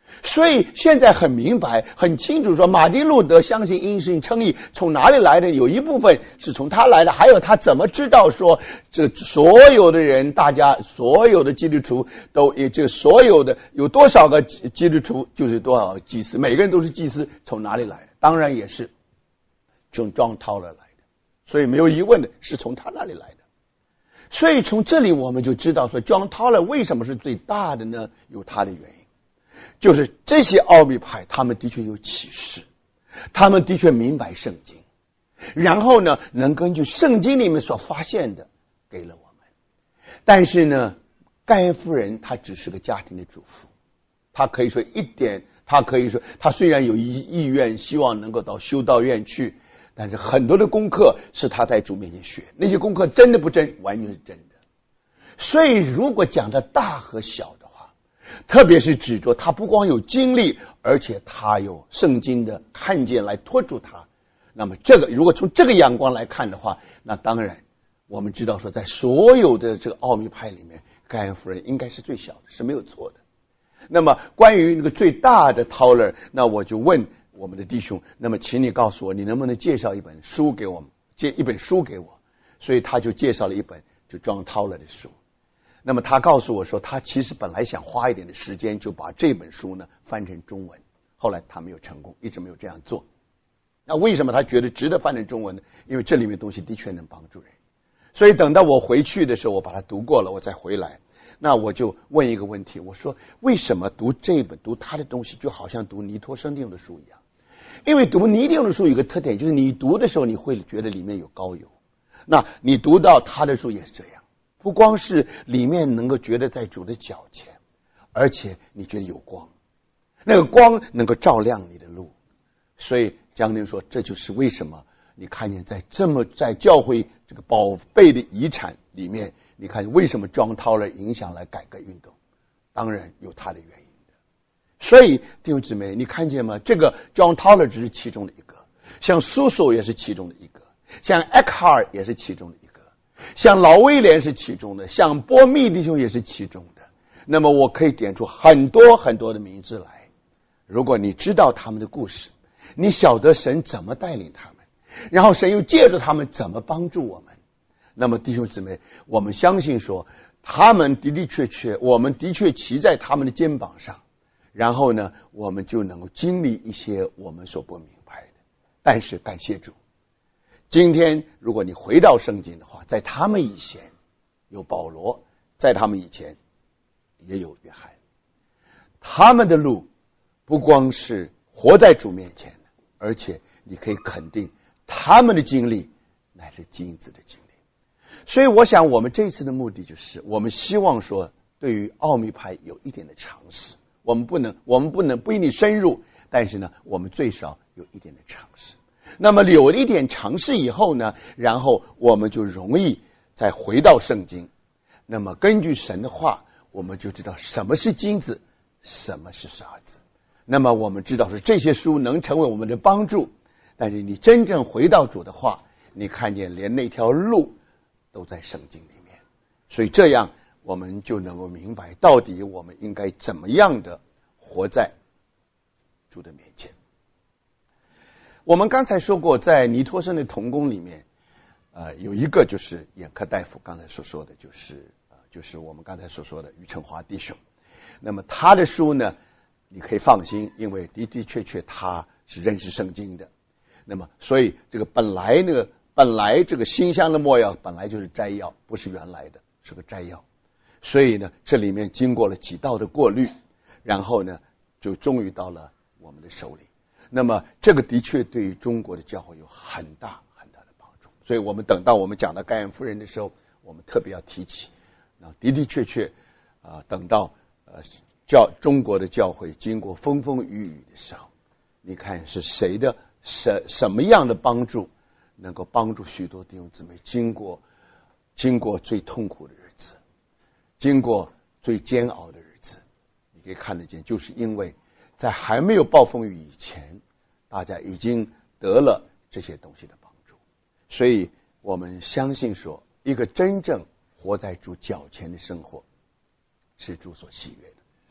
所以现在很明白很清楚说，马丁路德相信因信称义从哪里来的，有一部分是从他来的，还有他怎么知道说这所有的人，大家所有的基督徒都也就所有的有多少个基督徒就是多少个祭司，每个人都是祭司，从哪里来的？当然也是从John Tauler来的，所以没有疑问的是从他那里来的。所以从这里我们就知道说John Tauler为什么是最大的呢？有他的原因，就是这些奥秘派他们的确有启示，他们的确明白圣经，然后呢能根据圣经里面所发现的给了我们。但是呢盖恩夫人她只是个家庭的主妇，她可以说一点，她可以说她虽然有意愿希望能够到修道院去，但是很多的功课是他在主面前学，那些功课真的不真？完全是真的。所以如果讲的大和小的话，特别是指着他不光有经历，而且他有圣经的看见来托住他，那么这个如果从这个眼光来看的话，那当然我们知道说在所有的这个奥秘派里面，盖恩夫人应该是最小的，是没有错的。那么关于那个最大的 Tauler， 那我就问我们的弟兄，那么请你告诉我，你能不能介绍一本书给我们，借一本书给我？所以他就介绍了一本就John Tauler的书。那么他告诉我说，他其实本来想花一点的时间就把这本书呢翻成中文，后来他没有成功，一直没有这样做。那为什么他觉得值得翻成中文呢？因为这里面东西的确能帮助人。所以等到我回去的时候，我把它读过了，我再回来，那我就问一个问题，我说为什么读这本读他的东西就好像读尼托生定的书一样？因为读尼定的书有一个特点，就是你读的时候你会觉得里面有高油，那你读到他的书也是这样，不光是里面能够觉得在主的脚前，而且你觉得有光，那个光能够照亮你的路。所以江宁说，这就是为什么你看见在教会这个宝贝的遗产里面，你看为什么John Tauler影响了改革运动，当然有他的原因。所以弟兄姊妹，你看见吗？这个John Tauler只是其中的一个，像苏索也是其中的一个，像 Eckhart 也是其中的一个，像老威廉是其中的，像波密弟兄也是其中的。那么我可以点出很多很多的名字来，如果你知道他们的故事，你晓得神怎么带领他们，然后神又借着他们怎么帮助我们，那么弟兄姊妹，我们相信说他们的的确确，我们的确骑在他们的肩膀上，然后呢我们就能够经历一些我们所不明白的。但是感谢主，今天如果你回到圣经的话，在他们以前有保罗，在他们以前也有约翰，他们的路不光是活在主面前的，而且你可以肯定他们的经历乃是金子的经历。所以我想我们这次的目的就是我们希望说对于奥秘派有一点的尝试，我们不一定深入，但是呢我们最少有一点的尝试。那么有了一点尝试以后呢，然后我们就容易再回到圣经，那么根据神的话，我们就知道什么是金子，什么是沙子。那么我们知道是这些书能成为我们的帮助，但是你真正回到主的话，你看见连那条路都在圣经里面，所以这样我们就能够明白到底我们应该怎么样的活在主的面前。我们刚才说过，在尼托生的同工里面有一个就是眼科大夫刚才所说的，就是我们刚才所说的余承华弟兄。那么他的书呢你可以放心，因为的的确确他是认识圣经的。那么所以这个本来这个馨香的没药本来就是摘要，不是原来的，是个摘要。所以呢这里面经过了几道的过滤，然后呢就终于到了我们的手里。那么这个的确对于中国的教会有很大很大的帮助，所以我们等到我们讲到盖恩夫人的时候，我们特别要提起。那的的确确等到中国的教会经过风风雨雨的时候，你看是谁的什么样的帮助能够帮助许多弟兄姊妹经过最痛苦的日子，经过最煎熬的日子。你可以看得见，就是因为在还没有暴风雨以前，大家已经得了这些东西的帮助。所以我们相信说，一个真正活在主脚前的生活是主所喜悦的。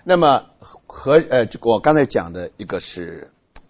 那么我刚才讲的一个是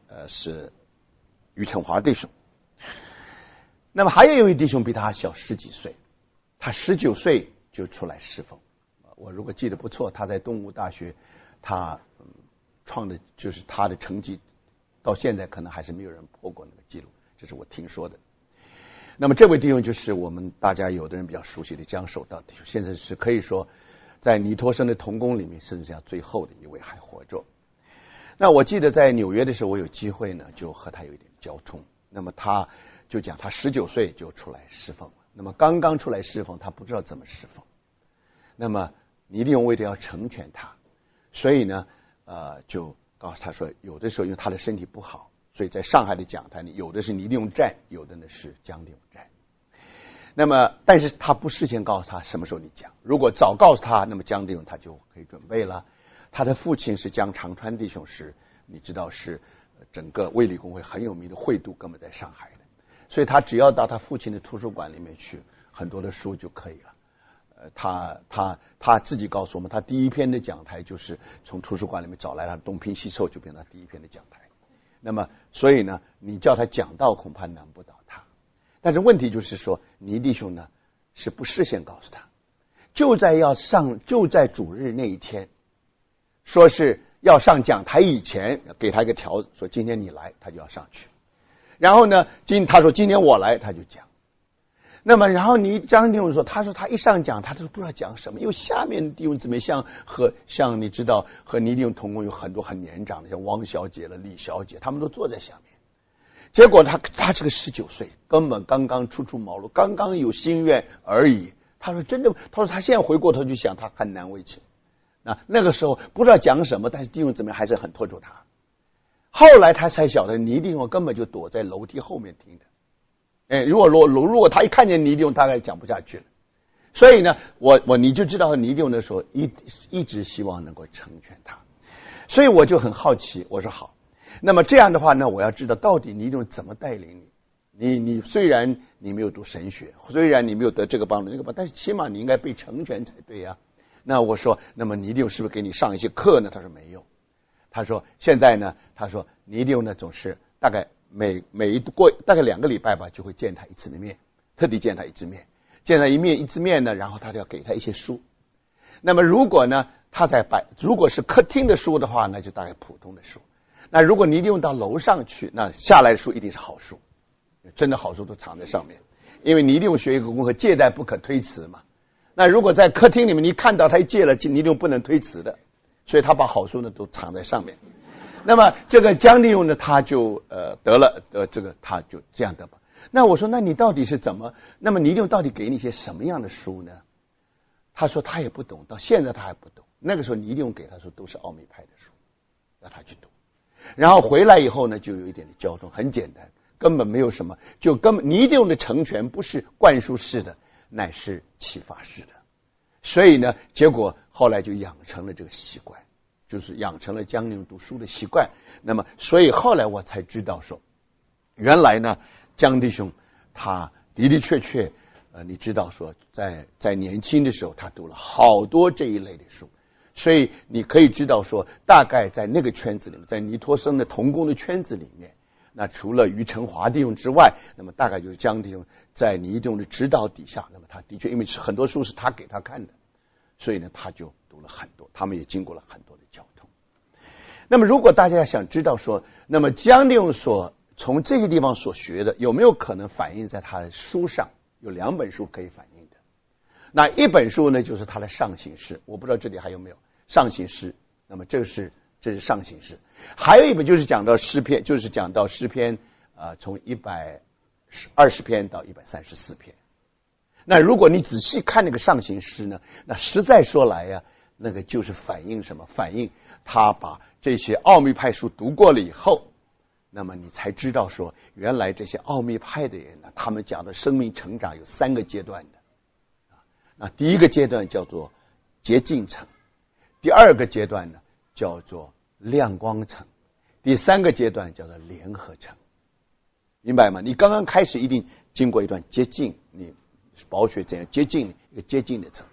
于成华弟兄，那么还有一位弟兄比他小10几岁，他19岁就出来侍奉。我如果记得不错，他在东吴大学，他创的就是他的成绩，到现在可能还是没有人破过那个记录，这是我听说的。那么这位弟兄就是我们大家有的人比较熟悉的江守道弟兄，现在是可以说在尼托生的同工里面，甚至讲最后的一位还活着。那我记得在纽约的时候，我有机会呢，就和他有一点交通。那么他就讲他19岁就出来侍奉了。那么刚刚出来侍奉，他不知道怎么侍奉。那么尼弟兄为了要成全他，所以呢，就告诉他说，有的时候因为他的身体不好，所以在上海的讲台里，有的是尼弟兄站，有的呢是江弟兄站。那么，但是他不事先告诉他什么时候你讲，如果早告诉他，那么江弟兄他就可以准备了。他的父亲是江长川弟兄，是你知道是整个卫理公会很有名的会督，根本在上海的，所以他只要到他父亲的图书馆里面去，很多的书就可以了。他自己告诉我们，他第一篇的讲台就是从图书馆里面找来了东拼西凑，就变成他第一篇的讲台。那么，所以呢，你叫他讲道恐怕难不倒他。但是问题就是说，尼弟兄呢是不事先告诉他，就在主日那一天，说是要上讲台以前，给他一个条子，说今天你来，他就要上去。然后呢，他说今天我来，他就讲。那么，然后张弟兄说，他说他一上讲，他都不知道讲什么，因为下面的弟兄姊妹像你知道和尼弟兄同工有很多很年长的，像汪小姐了、李小姐，他们都坐在下面。结果他这个19岁，根本刚刚初出茅庐，刚刚有心愿而已。他说真的，他说他现在回过头去想，他很难为情。那个时候不知道讲什么，但是弟兄姊妹还是很拖住他。后来他才晓得，尼弟兄根本就躲在楼梯后面听的。如果他一看见尼弟兄，大概讲不下去了。所以呢，你就知道尼弟兄的时候一直希望能够成全他。所以我就很好奇，我说好，那么这样的话呢，我要知道到底尼弟兄怎么带领你。你虽然你没有读神学，虽然你没有得这个帮助那个帮助，但是起码你应该被成全才对呀。那我说，那么尼弟兄是不是给你上一些课呢？他说没有。他说现在呢，他说尼弟兄呢总是大概过大概2个礼拜吧，就会见他一次的面，特地见他一次面，见他一次面呢，然后他就要给他一些书。那么如果呢，如果是客厅的书的话，那就大概普通的书。那如果尼弟兄到楼上去，那下来的书一定是好书，真的好书都藏在上面，因为尼弟兄学一个功课，借贷不可推辞嘛。那如果在客厅里面，你看到他一借了，尼弟兄不能推辞的，所以他把好书呢都藏在上面。那么这个江弟兄呢，他就得了这个，他就这样的吧。那我说，那你到底是怎么？那么尼弟兄到底给你些什么样的书呢？他说他也不懂，到现在他还不懂。那个时候尼弟兄给他说都是奥秘派的书，让他去读。然后回来以后呢，就有一点的交通，很简单，根本没有什么，就根本尼弟兄的成全不是灌输式的，乃是启发式的。所以呢，结果后来就养成了这个习惯，就是养成了江弟兄读书的习惯。那么，所以后来我才知道说，原来呢，江弟兄他的的确确，你知道说，在年轻的时候，他读了好多这一类的书。所以你可以知道说，大概在那个圈子里面，在尼托生的同工的圈子里面，那除了于成华弟兄之外，那么大概就是江弟兄在尼弟兄的指导底下，那么他的确因为很多书是他给他看的，所以呢他就读了很多，他们也经过了很多的交通。那么如果大家想知道说，那么江弟兄从这些地方所学的有没有可能反映在他的书上？有2本书可以反映的。那一本书呢，就是他的上行诗，我不知道这里还有没有上行诗。那么这是上行诗。还有一本就是讲到诗篇，就是讲到诗篇从120篇到134篇。那如果你仔细看那个上行诗呢，那实在说来呀，那个就是反映什么？反映他把这些奥秘派书读过了以后，那么你才知道说，原来这些奥秘派的人呢，他们讲的生命成长有3个阶段的。那第一个阶段叫做洁净层，第2个阶段呢叫做亮光层，第3个阶段叫做联合层，明白吗？你刚刚开始一定经过一段接近，你宝血怎样接近一个接近的层，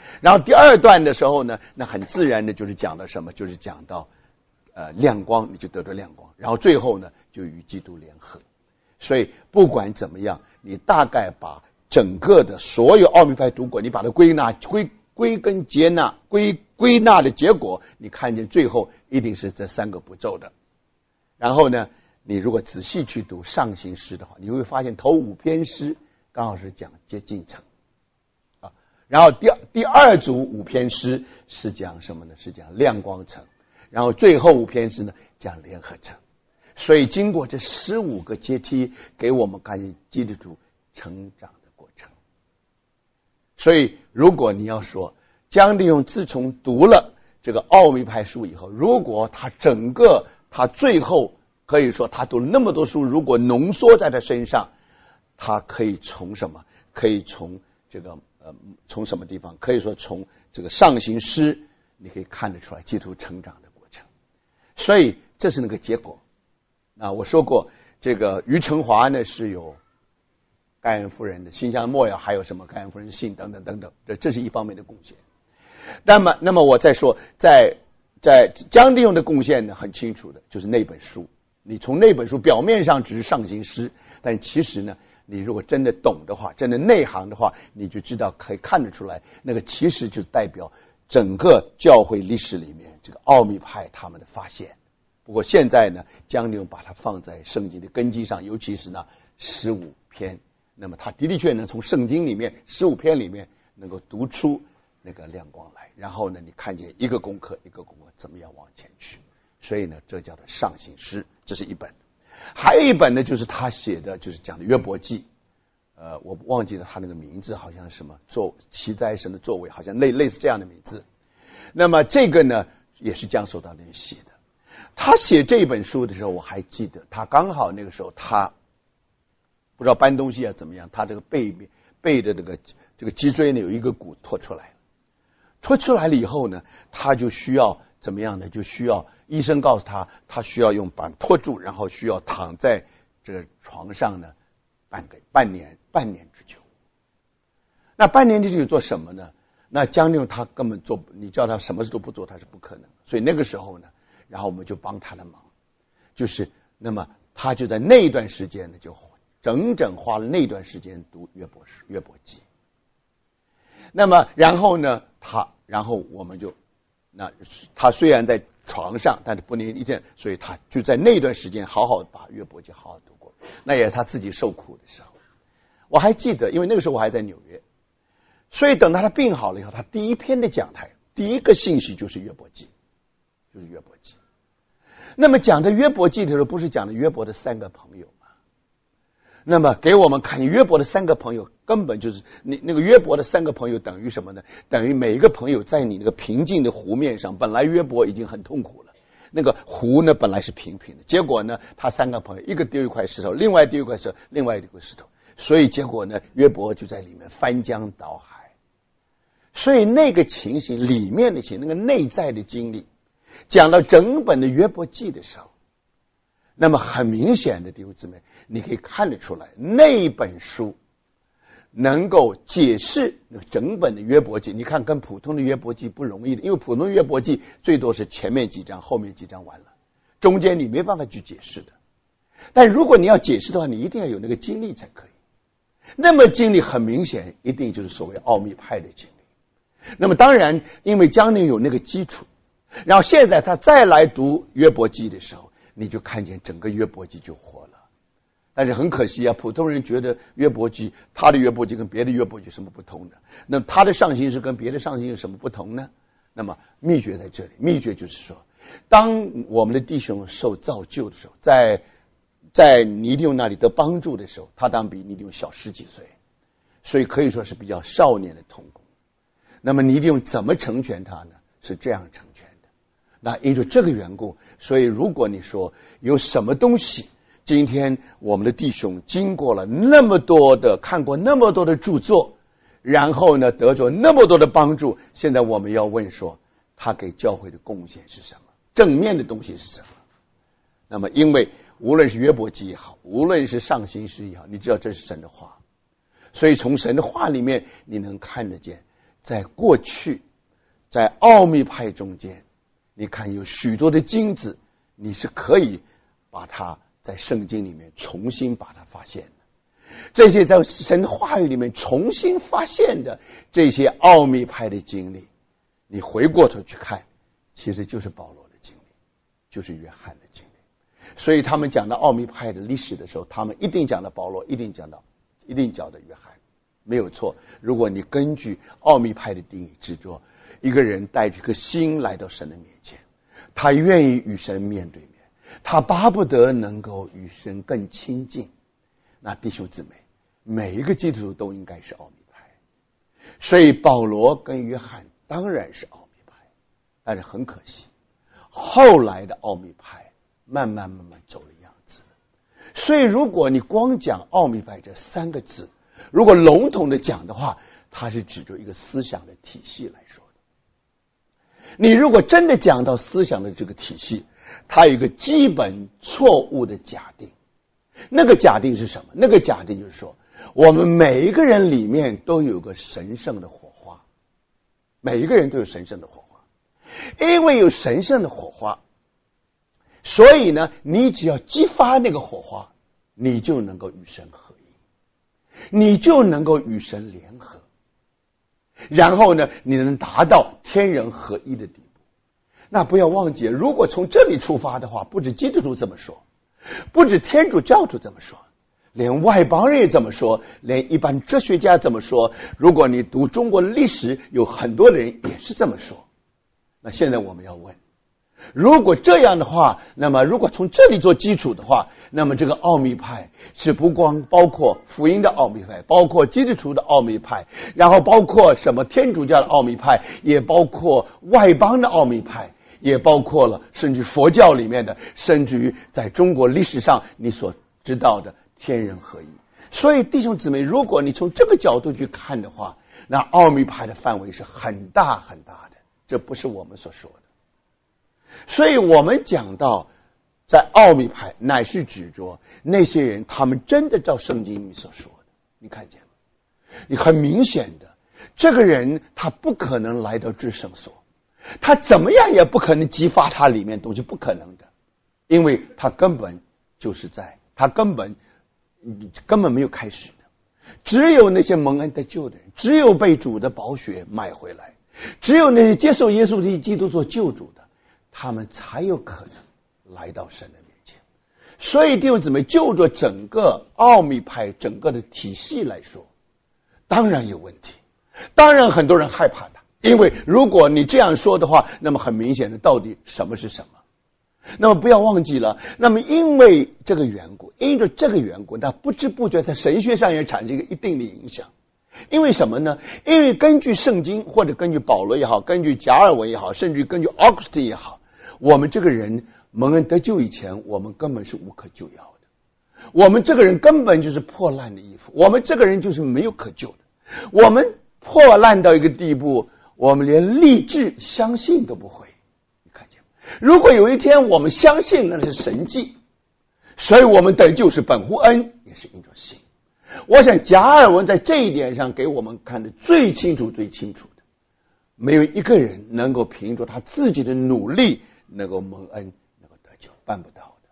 然后第二段的时候呢，那很自然的就是讲到什么，就是讲到亮光，你就得到亮光，然后最后呢就与基督联合。所以不管怎么样，你大概把整个的所有奥秘派读过，你把它归根结纳归纳的结果，你看见最后一定是这三个步骤的。然后呢，你如果仔细去读上行诗的话，你会发现头5篇诗刚好是讲接近城啊，然后第二组5篇诗是讲什么呢？是讲亮光城，然后最后5篇诗呢讲联合城。所以经过这15个阶梯，给我们看见基督徒成长的过程。所以如果你要说江弟兄自从读了这个奥秘派书以后，如果他最后可以说他读了那么多书，如果浓缩在他身上，他可以从什么？可以从这个从什么地方？可以说从这个上行诗，你可以看得出来基督徒成长的过程。所以这是那个结果。啊，我说过这个余承华呢是有盖恩夫人的馨香末药，还有什么盖恩夫人信等等等等，这是一方面的贡献。那么我再说，在江弟兄的贡献呢，很清楚的就是那本书。你从那本书表面上只是上行诗，但其实呢，你如果真的懂的话，真的内行的话，你就知道可以看得出来，那个其实就代表整个教会历史里面这个奥秘派他们的发现。不过现在呢，江弟兄把它放在圣经的根基上，尤其是呢15篇，那么他的确能从圣经里面15篇里面能够读出那个亮光来，然后呢，你看见一个功课一个功课怎么样往前去，所以呢，这叫做上行诗，这是一本。还有一本呢，就是他写的，就是讲的约伯记，我忘记了他那个名字，好像是什么奇哉神的座位，好像类似这样的名字。那么这个呢，也是江守道人写的。他写这本书的时候，我还记得他刚好那个时候他不知道搬东西啊怎么样，他这个背的这个脊椎呢有一个骨脱出来了以后呢，他就需要怎么样呢？就需要医生告诉他需要用板托住，然后需要躺在这个床上呢半年之久。那半年之久做什么呢？那江弟兄他根本你叫他什么事都不做，他是不可能。所以那个时候呢，然后我们就帮他的忙，就是那么他就在那段时间呢，就整整花了那段时间读约伯记。那么然后呢，我们就他虽然在床上，但是不能一天，所以他就在那段时间好好把约伯记好好读过。那也是他自己受苦的时候。我还记得，因为那个时候我还在纽约，所以等他的病好了以后，他第一篇的讲台，第一个信息就是约伯记。那么讲的约伯记的时候，不是讲的约伯的3个朋友吗？那么给我们看约伯的3个朋友，根本就是那个约伯的3个朋友等于什么呢？等于每一个朋友在你那个平静的湖面上，本来约伯已经很痛苦了，那个湖呢本来是平平的，结果呢他3个朋友一个丢一块石头，另外丢一块石头，另外一个石头，所以结果呢约伯就在里面翻江倒海。所以那个情形里面的那个内在的经历，讲到整本的约伯记的时候，那么很明显的弟兄姊妹，你可以看得出来，那本书能够解释整本的约伯记。你看跟普通的约伯记不容易的，因为普通约伯记最多是前面几章后面几章完了，中间你没办法去解释的。但如果你要解释的话，你一定要有那个经历才可以。那么经历很明显一定就是所谓奥秘派的经历。那么当然因为江宁有那个基础，然后现在他再来读约伯记的时候，你就看见整个约伯记就活了。但是很可惜啊，普通人觉得约伯记，他的约伯记跟别的约伯记有什么不同的？那么他的上行诗跟别的上行诗有什么不同呢？那么秘诀在这里，秘诀就是说，当我们的弟兄受造就的时候，在尼弟兄那里得帮助的时候，他当比尼弟兄小10几岁，所以可以说是比较少年的同工。那么尼弟兄怎么成全他呢？是这样成全的。那因着这个缘故，所以如果你说有什么东西，今天我们的弟兄经过了那么多的，看过那么多的著作，然后呢得着那么多的帮助，现在我们要问说，他给教会的贡献是什么？正面的东西是什么？那么因为无论是约伯记也好，无论是上行诗也好，你知道这是神的话，所以从神的话里面你能看得见在过去，在奥秘派中间，你看有许多的金子，你是可以把它在圣经里面重新把它发现的。这些在神的话语里面重新发现的这些奥秘派的经历，你回过头去看，其实就是保罗的经历，就是约翰的经历。所以他们讲到奥秘派的历史的时候，他们一定讲到保罗，一定讲到约翰，没有错。如果你根据奥秘派的定义制作，一个人带着一颗心来到神的面前，他愿意与神面对面，他巴不得能够与神更亲近。那弟兄姊妹，每一个基督徒都应该是奥秘派。所以保罗跟约翰当然是奥秘派，但是很可惜，后来的奥秘派慢慢走了样子。所以如果你光讲奥秘派这三个字，如果笼统的讲的话，它是指着一个思想的体系来说的。你如果真的讲到思想的这个体系，它有一个基本错误的假定。那个假定是什么？那个假定就是说，我们每一个人里面都有个神圣的火花，每一个人都有神圣的火花。因为有神圣的火花，所以呢，你只要激发那个火花，你就能够与神合一，你就能够与神联合，然后呢，你能达到天人合一的地步。那不要忘记，如果从这里出发的话，不止基督徒这么说，不止天主教徒这么说，连外邦人也这么说，连一般哲学家这么说。如果你读中国历史，有很多的人也是这么说。那现在我们要问，如果这样的话，那么如果从这里做基础的话，那么这个奥秘派是不光包括福音的奥秘派，包括基督徒的奥秘派，然后包括什么天主教的奥秘派，也包括外邦的奥秘派，也包括了甚至佛教里面的，甚至于在中国历史上你所知道的天人合一。所以弟兄姊妹，如果你从这个角度去看的话，那奥秘派的范围是很大很大的，这不是我们所说的。所以我们讲到在奥秘派，乃是指着那些人，他们真的照圣经里所说的。你看见吗？你很明显的，这个人他不可能来到至圣所，他怎么样也不可能激发他里面东西，不可能的，因为他根本没有开始的。只有那些蒙恩得救的人，只有被主的宝血买回来，只有那些接受耶稣基督做救主的，他们才有可能来到神的面前。所以弟兄姊妹，就着整个奥秘派整个的体系来说，当然有问题，当然很多人害怕他。因为如果你这样说的话，那么很明显的，到底什么是什么？那么不要忘记了，那么因为这个缘故，那不知不觉在神学上也产生一个一定的影响。因为什么呢？因为根据圣经，或者根据保罗也好，根据加尔文也好，甚至根据奥古斯丁也好，我们这个人蒙恩得救以前，我们根本是无可救药的。我们这个人根本就是破烂的衣服，我们这个人就是没有可救的。我们破烂到一个地步，我们连立志相信都不会。你看见吗？如果有一天我们相信，那是神迹。所以我们得救是本乎恩，也是因着信。我想加尔文在这一点上给我们看的最清楚的，没有一个人能够凭着他自己的努力能够蒙恩，能够得救，办不到的。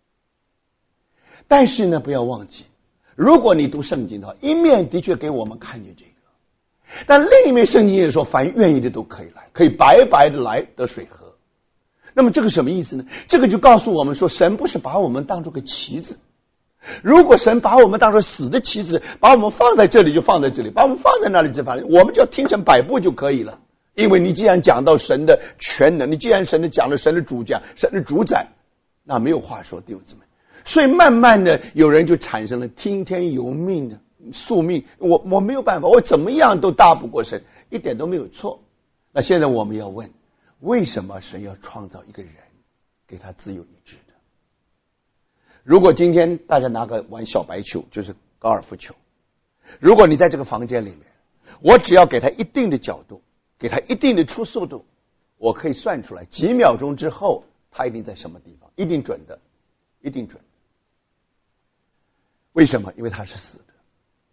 但是呢，不要忘记，如果你读圣经的话，一面的确给我们看见这个，但另一面圣经也说，凡愿意的都可以来，可以白白的来得水喝。那么这个什么意思呢？这个就告诉我们说，神不是把我们当作个棋子。如果神把我们当作死的棋子，把我们放在这里就放在这里，把我们放在那里就放在那里，我们就要听神摆布就可以了。因为你既然讲到神的全能，你既然讲了神的主讲，神的主宰，那没有话说，弟兄姊妹。所以慢慢的有人就产生了听天由命的宿命，我没有办法，我怎么样都大不过神，一点都没有错。那现在我们要问，为什么神要创造一个人，给他自由意志的？如果今天大家拿个玩小白球，就是高尔夫球，如果你在这个房间里面，我只要给他一定的角度，给他一定的出速度，我可以算出来几秒钟之后他一定在什么地方，一定准的，一定准。为什么？因为他是死的。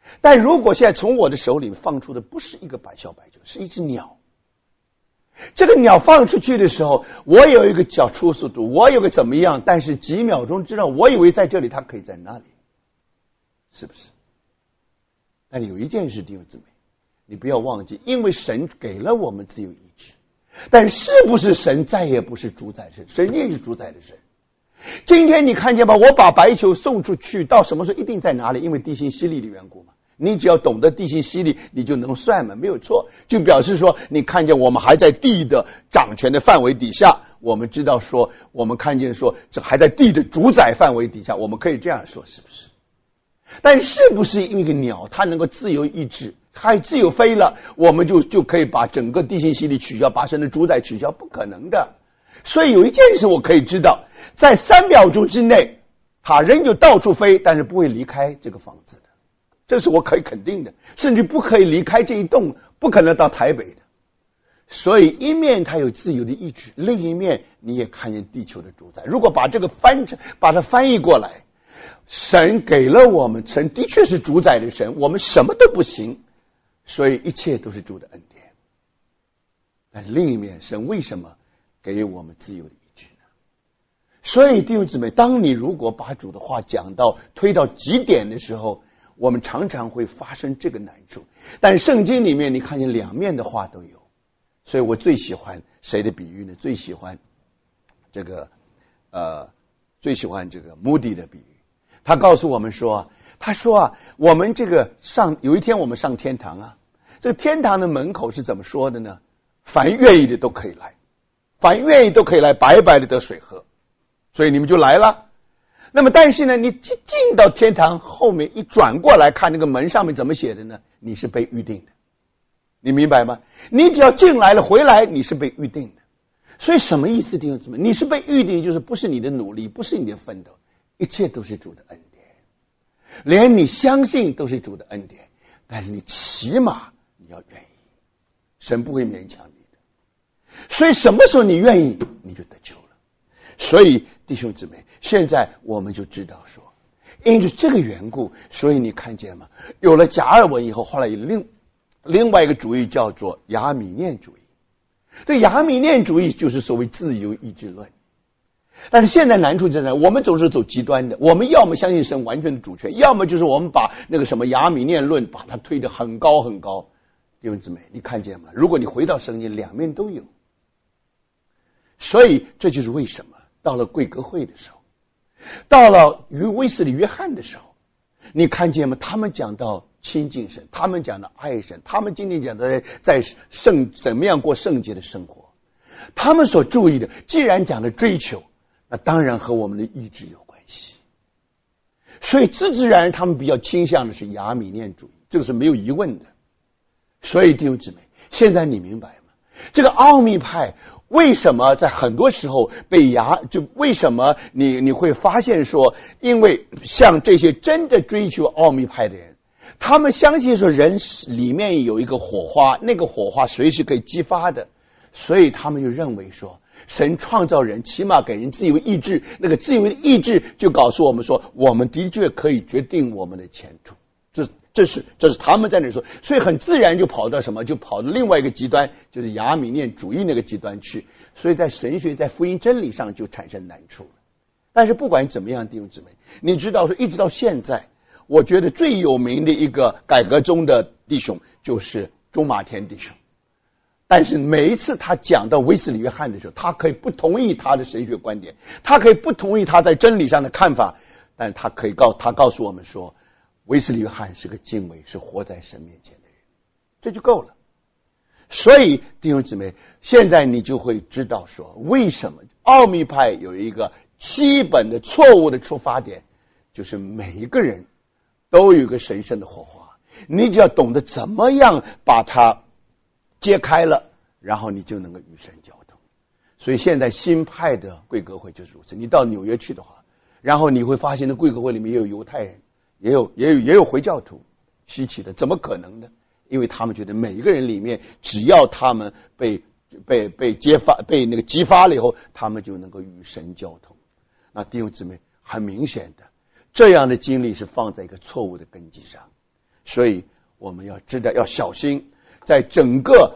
但如果现在从我的手里放出的不是一个百效百救，是一只鸟，这个鸟放出去的时候，我有一个脚初速度，我有个怎么样，但是几秒钟之后，我以为在这里，它可以在那里，是不是？但有一件事弟兄姊妹，你不要忘记，因为神给了我们自由意志，但是不是神再也不是主宰神，神也是主宰的神。今天你看见吧，我把白球送出去，到什么时候一定在哪里？因为地心吸力的缘故嘛。你只要懂得地心吸力，你就能算嘛，没有错。就表示说，你看见我们还在地的掌权的范围底下，我们知道说，我们看见说，这还在地的主宰范围底下，我们可以这样说，是不是？但是不是一个鸟，它能够自由意志，它自由飞了，我们就可以把整个地心吸力取消，把神的主宰取消？不可能的。所以有一件事我可以知道，在3秒钟之内，它仍旧到处飞，但是不会离开这个房子的。这是我可以肯定的，甚至不可以离开这一栋，不可能到台北的。所以一面它有自由的意志，另一面你也看见地球的主宰。如果把这个把它翻译过来，神给了我们，神的确是主宰的神，我们什么都不行，所以一切都是主的恩典。但是另一面，神为什么给予我们自由的意志呢？所以弟兄姊妹，当你如果把主的话讲到推到极点的时候，我们常常会发生这个难处。但圣经里面你看见两面的话都有，所以我最喜欢谁的比喻呢？最喜欢这个穆迪的比喻。他告诉我们说，他说啊，我们这个有一天我们上天堂啊，这个天堂的门口是怎么说的呢？凡愿意的都可以来，凡愿意都可以来，白白的得水喝，所以你们就来了。那么但是呢，你进到天堂后面一转过来看那个门上面怎么写的呢？你是被预定的，你明白吗？你只要进来了回来，你是被预定的。所以什么意思弟兄姊妹？你是被预定，就是不是你的努力，不是你的奋斗，一切都是主的恩典，连你相信都是主的恩典，但是你起码你要愿意，神不会勉强你的。所以什么时候你愿意，你就得救了。所以弟兄姊妹，现在我们就知道说，因为这个缘故，所以你看见吗？有了加尔文以后，后来有另外一个主义叫做亚米念主义。这亚米念主义就是所谓自由意志论。但是现在难处在哪？我们总是走极端的，我们要么相信神完全的主权，要么就是我们把那个什么亚米念论把它推得很高很高。弟兄姊妹，你看见吗？如果你回到圣经，两面都有。所以这就是为什么到了贵格会的时候，到了威斯理约翰的时候，你看见吗？他们讲到亲近神，他们讲到爱神，他们今天讲的在怎么样过圣洁的生活，他们所注意的，既然讲的追求，那当然和我们的意志有关系。所以自然他们比较倾向的是亚米念主义，这个是没有疑问的。所以弟兄姊妹，现在你明白吗？这个奥秘派为什么在很多时候为什么你会发现说，因为像这些真的追求奥秘派的人，他们相信说人里面有一个火花，那个火花随时可以激发的，所以他们就认为说神创造人起码给人自由意志，那个自由意志就告诉我们说，我们的确可以决定我们的前途。这是他们在那说，所以很自然就跑到什么，就跑到另外一个极端，就是亚米念主义那个极端去。所以在神学在福音真理上就产生难处了。但是不管怎么样，弟兄姊妹，你知道说一直到现在，我觉得最有名的一个改革中的弟兄就是中马田弟兄。但是每一次他讲到威斯理约翰的时候，他可以不同意他的神学观点，他可以不同意他在真理上的看法，但他告诉我们说，威斯理约翰是个敬畏，是活在神面前的人，这就够了。所以弟兄姊妹，现在你就会知道说，为什么奥秘派有一个基本的错误的出发点，就是每一个人都有一个神圣的火花，你只要懂得怎么样把它揭开了，然后你就能够与神交通。所以现在新派的贵格会就是如此。你到纽约去的话，然后你会发现，那贵格会里面也有犹太人，也有回教徒，稀奇的，怎么可能呢？因为他们觉得每一个人里面，只要他们被那个激发了以后，他们就能够与神交通。那弟兄姊妹，很明显的，这样的经历是放在一个错误的根基上。 所以我们要知道要小心，在整个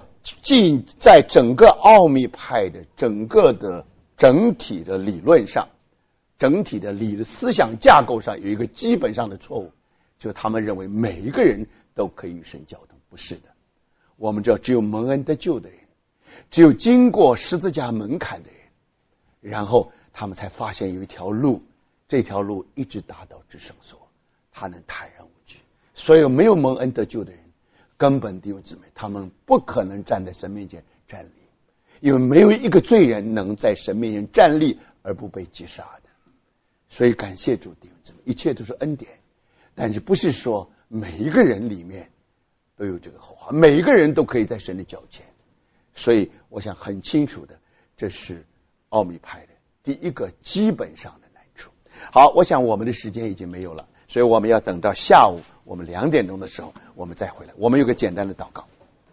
奥秘派的整体的理论上，整体的思想架构上有一个基本上的错误，就是他们认为每一个人都可以与神交通。不是的，我们知道只有蒙恩得救的人，只有经过十字架门槛的人，然后他们才发现有一条路，这条路一直达到至圣所，他能坦然无惧。所有没有蒙恩得救的人，根本弟兄姊妹，他们不可能站在神面前站立，因为没有一个罪人能在神面前站立而不被击杀的。所以感谢主弟兄姊妹，一切都是恩典，但是不是说每一个人里面都有这个后话，每一个人都可以在神的脚前。所以我想很清楚的，这是奥秘派的第一个基本上的难处。好，我想我们的时间已经没有了，所以我们要等到下午我们2点钟的时候我们再回来。我们有个简单的祷告。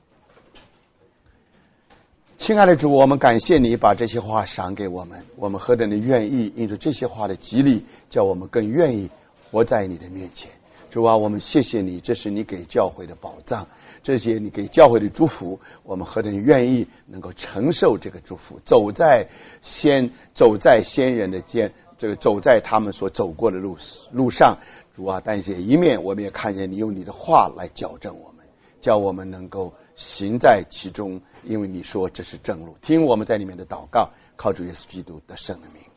亲爱的主，我们感谢你把这些话赏给我们，我们何等的愿意因着这些话的激励，叫我们更愿意活在你的面前。主啊，我们谢谢你，这是你给教会的宝藏，这些你给教会的祝福，我们何等愿意能够承受这个祝福，走在先人的走在他们所走过的路上。主啊，但是一面我们也看见你用你的话来矫正我们，叫我们能够行在其中，因为你说这是正路。听我们在里面的祷告，靠主耶稣基督的圣的名。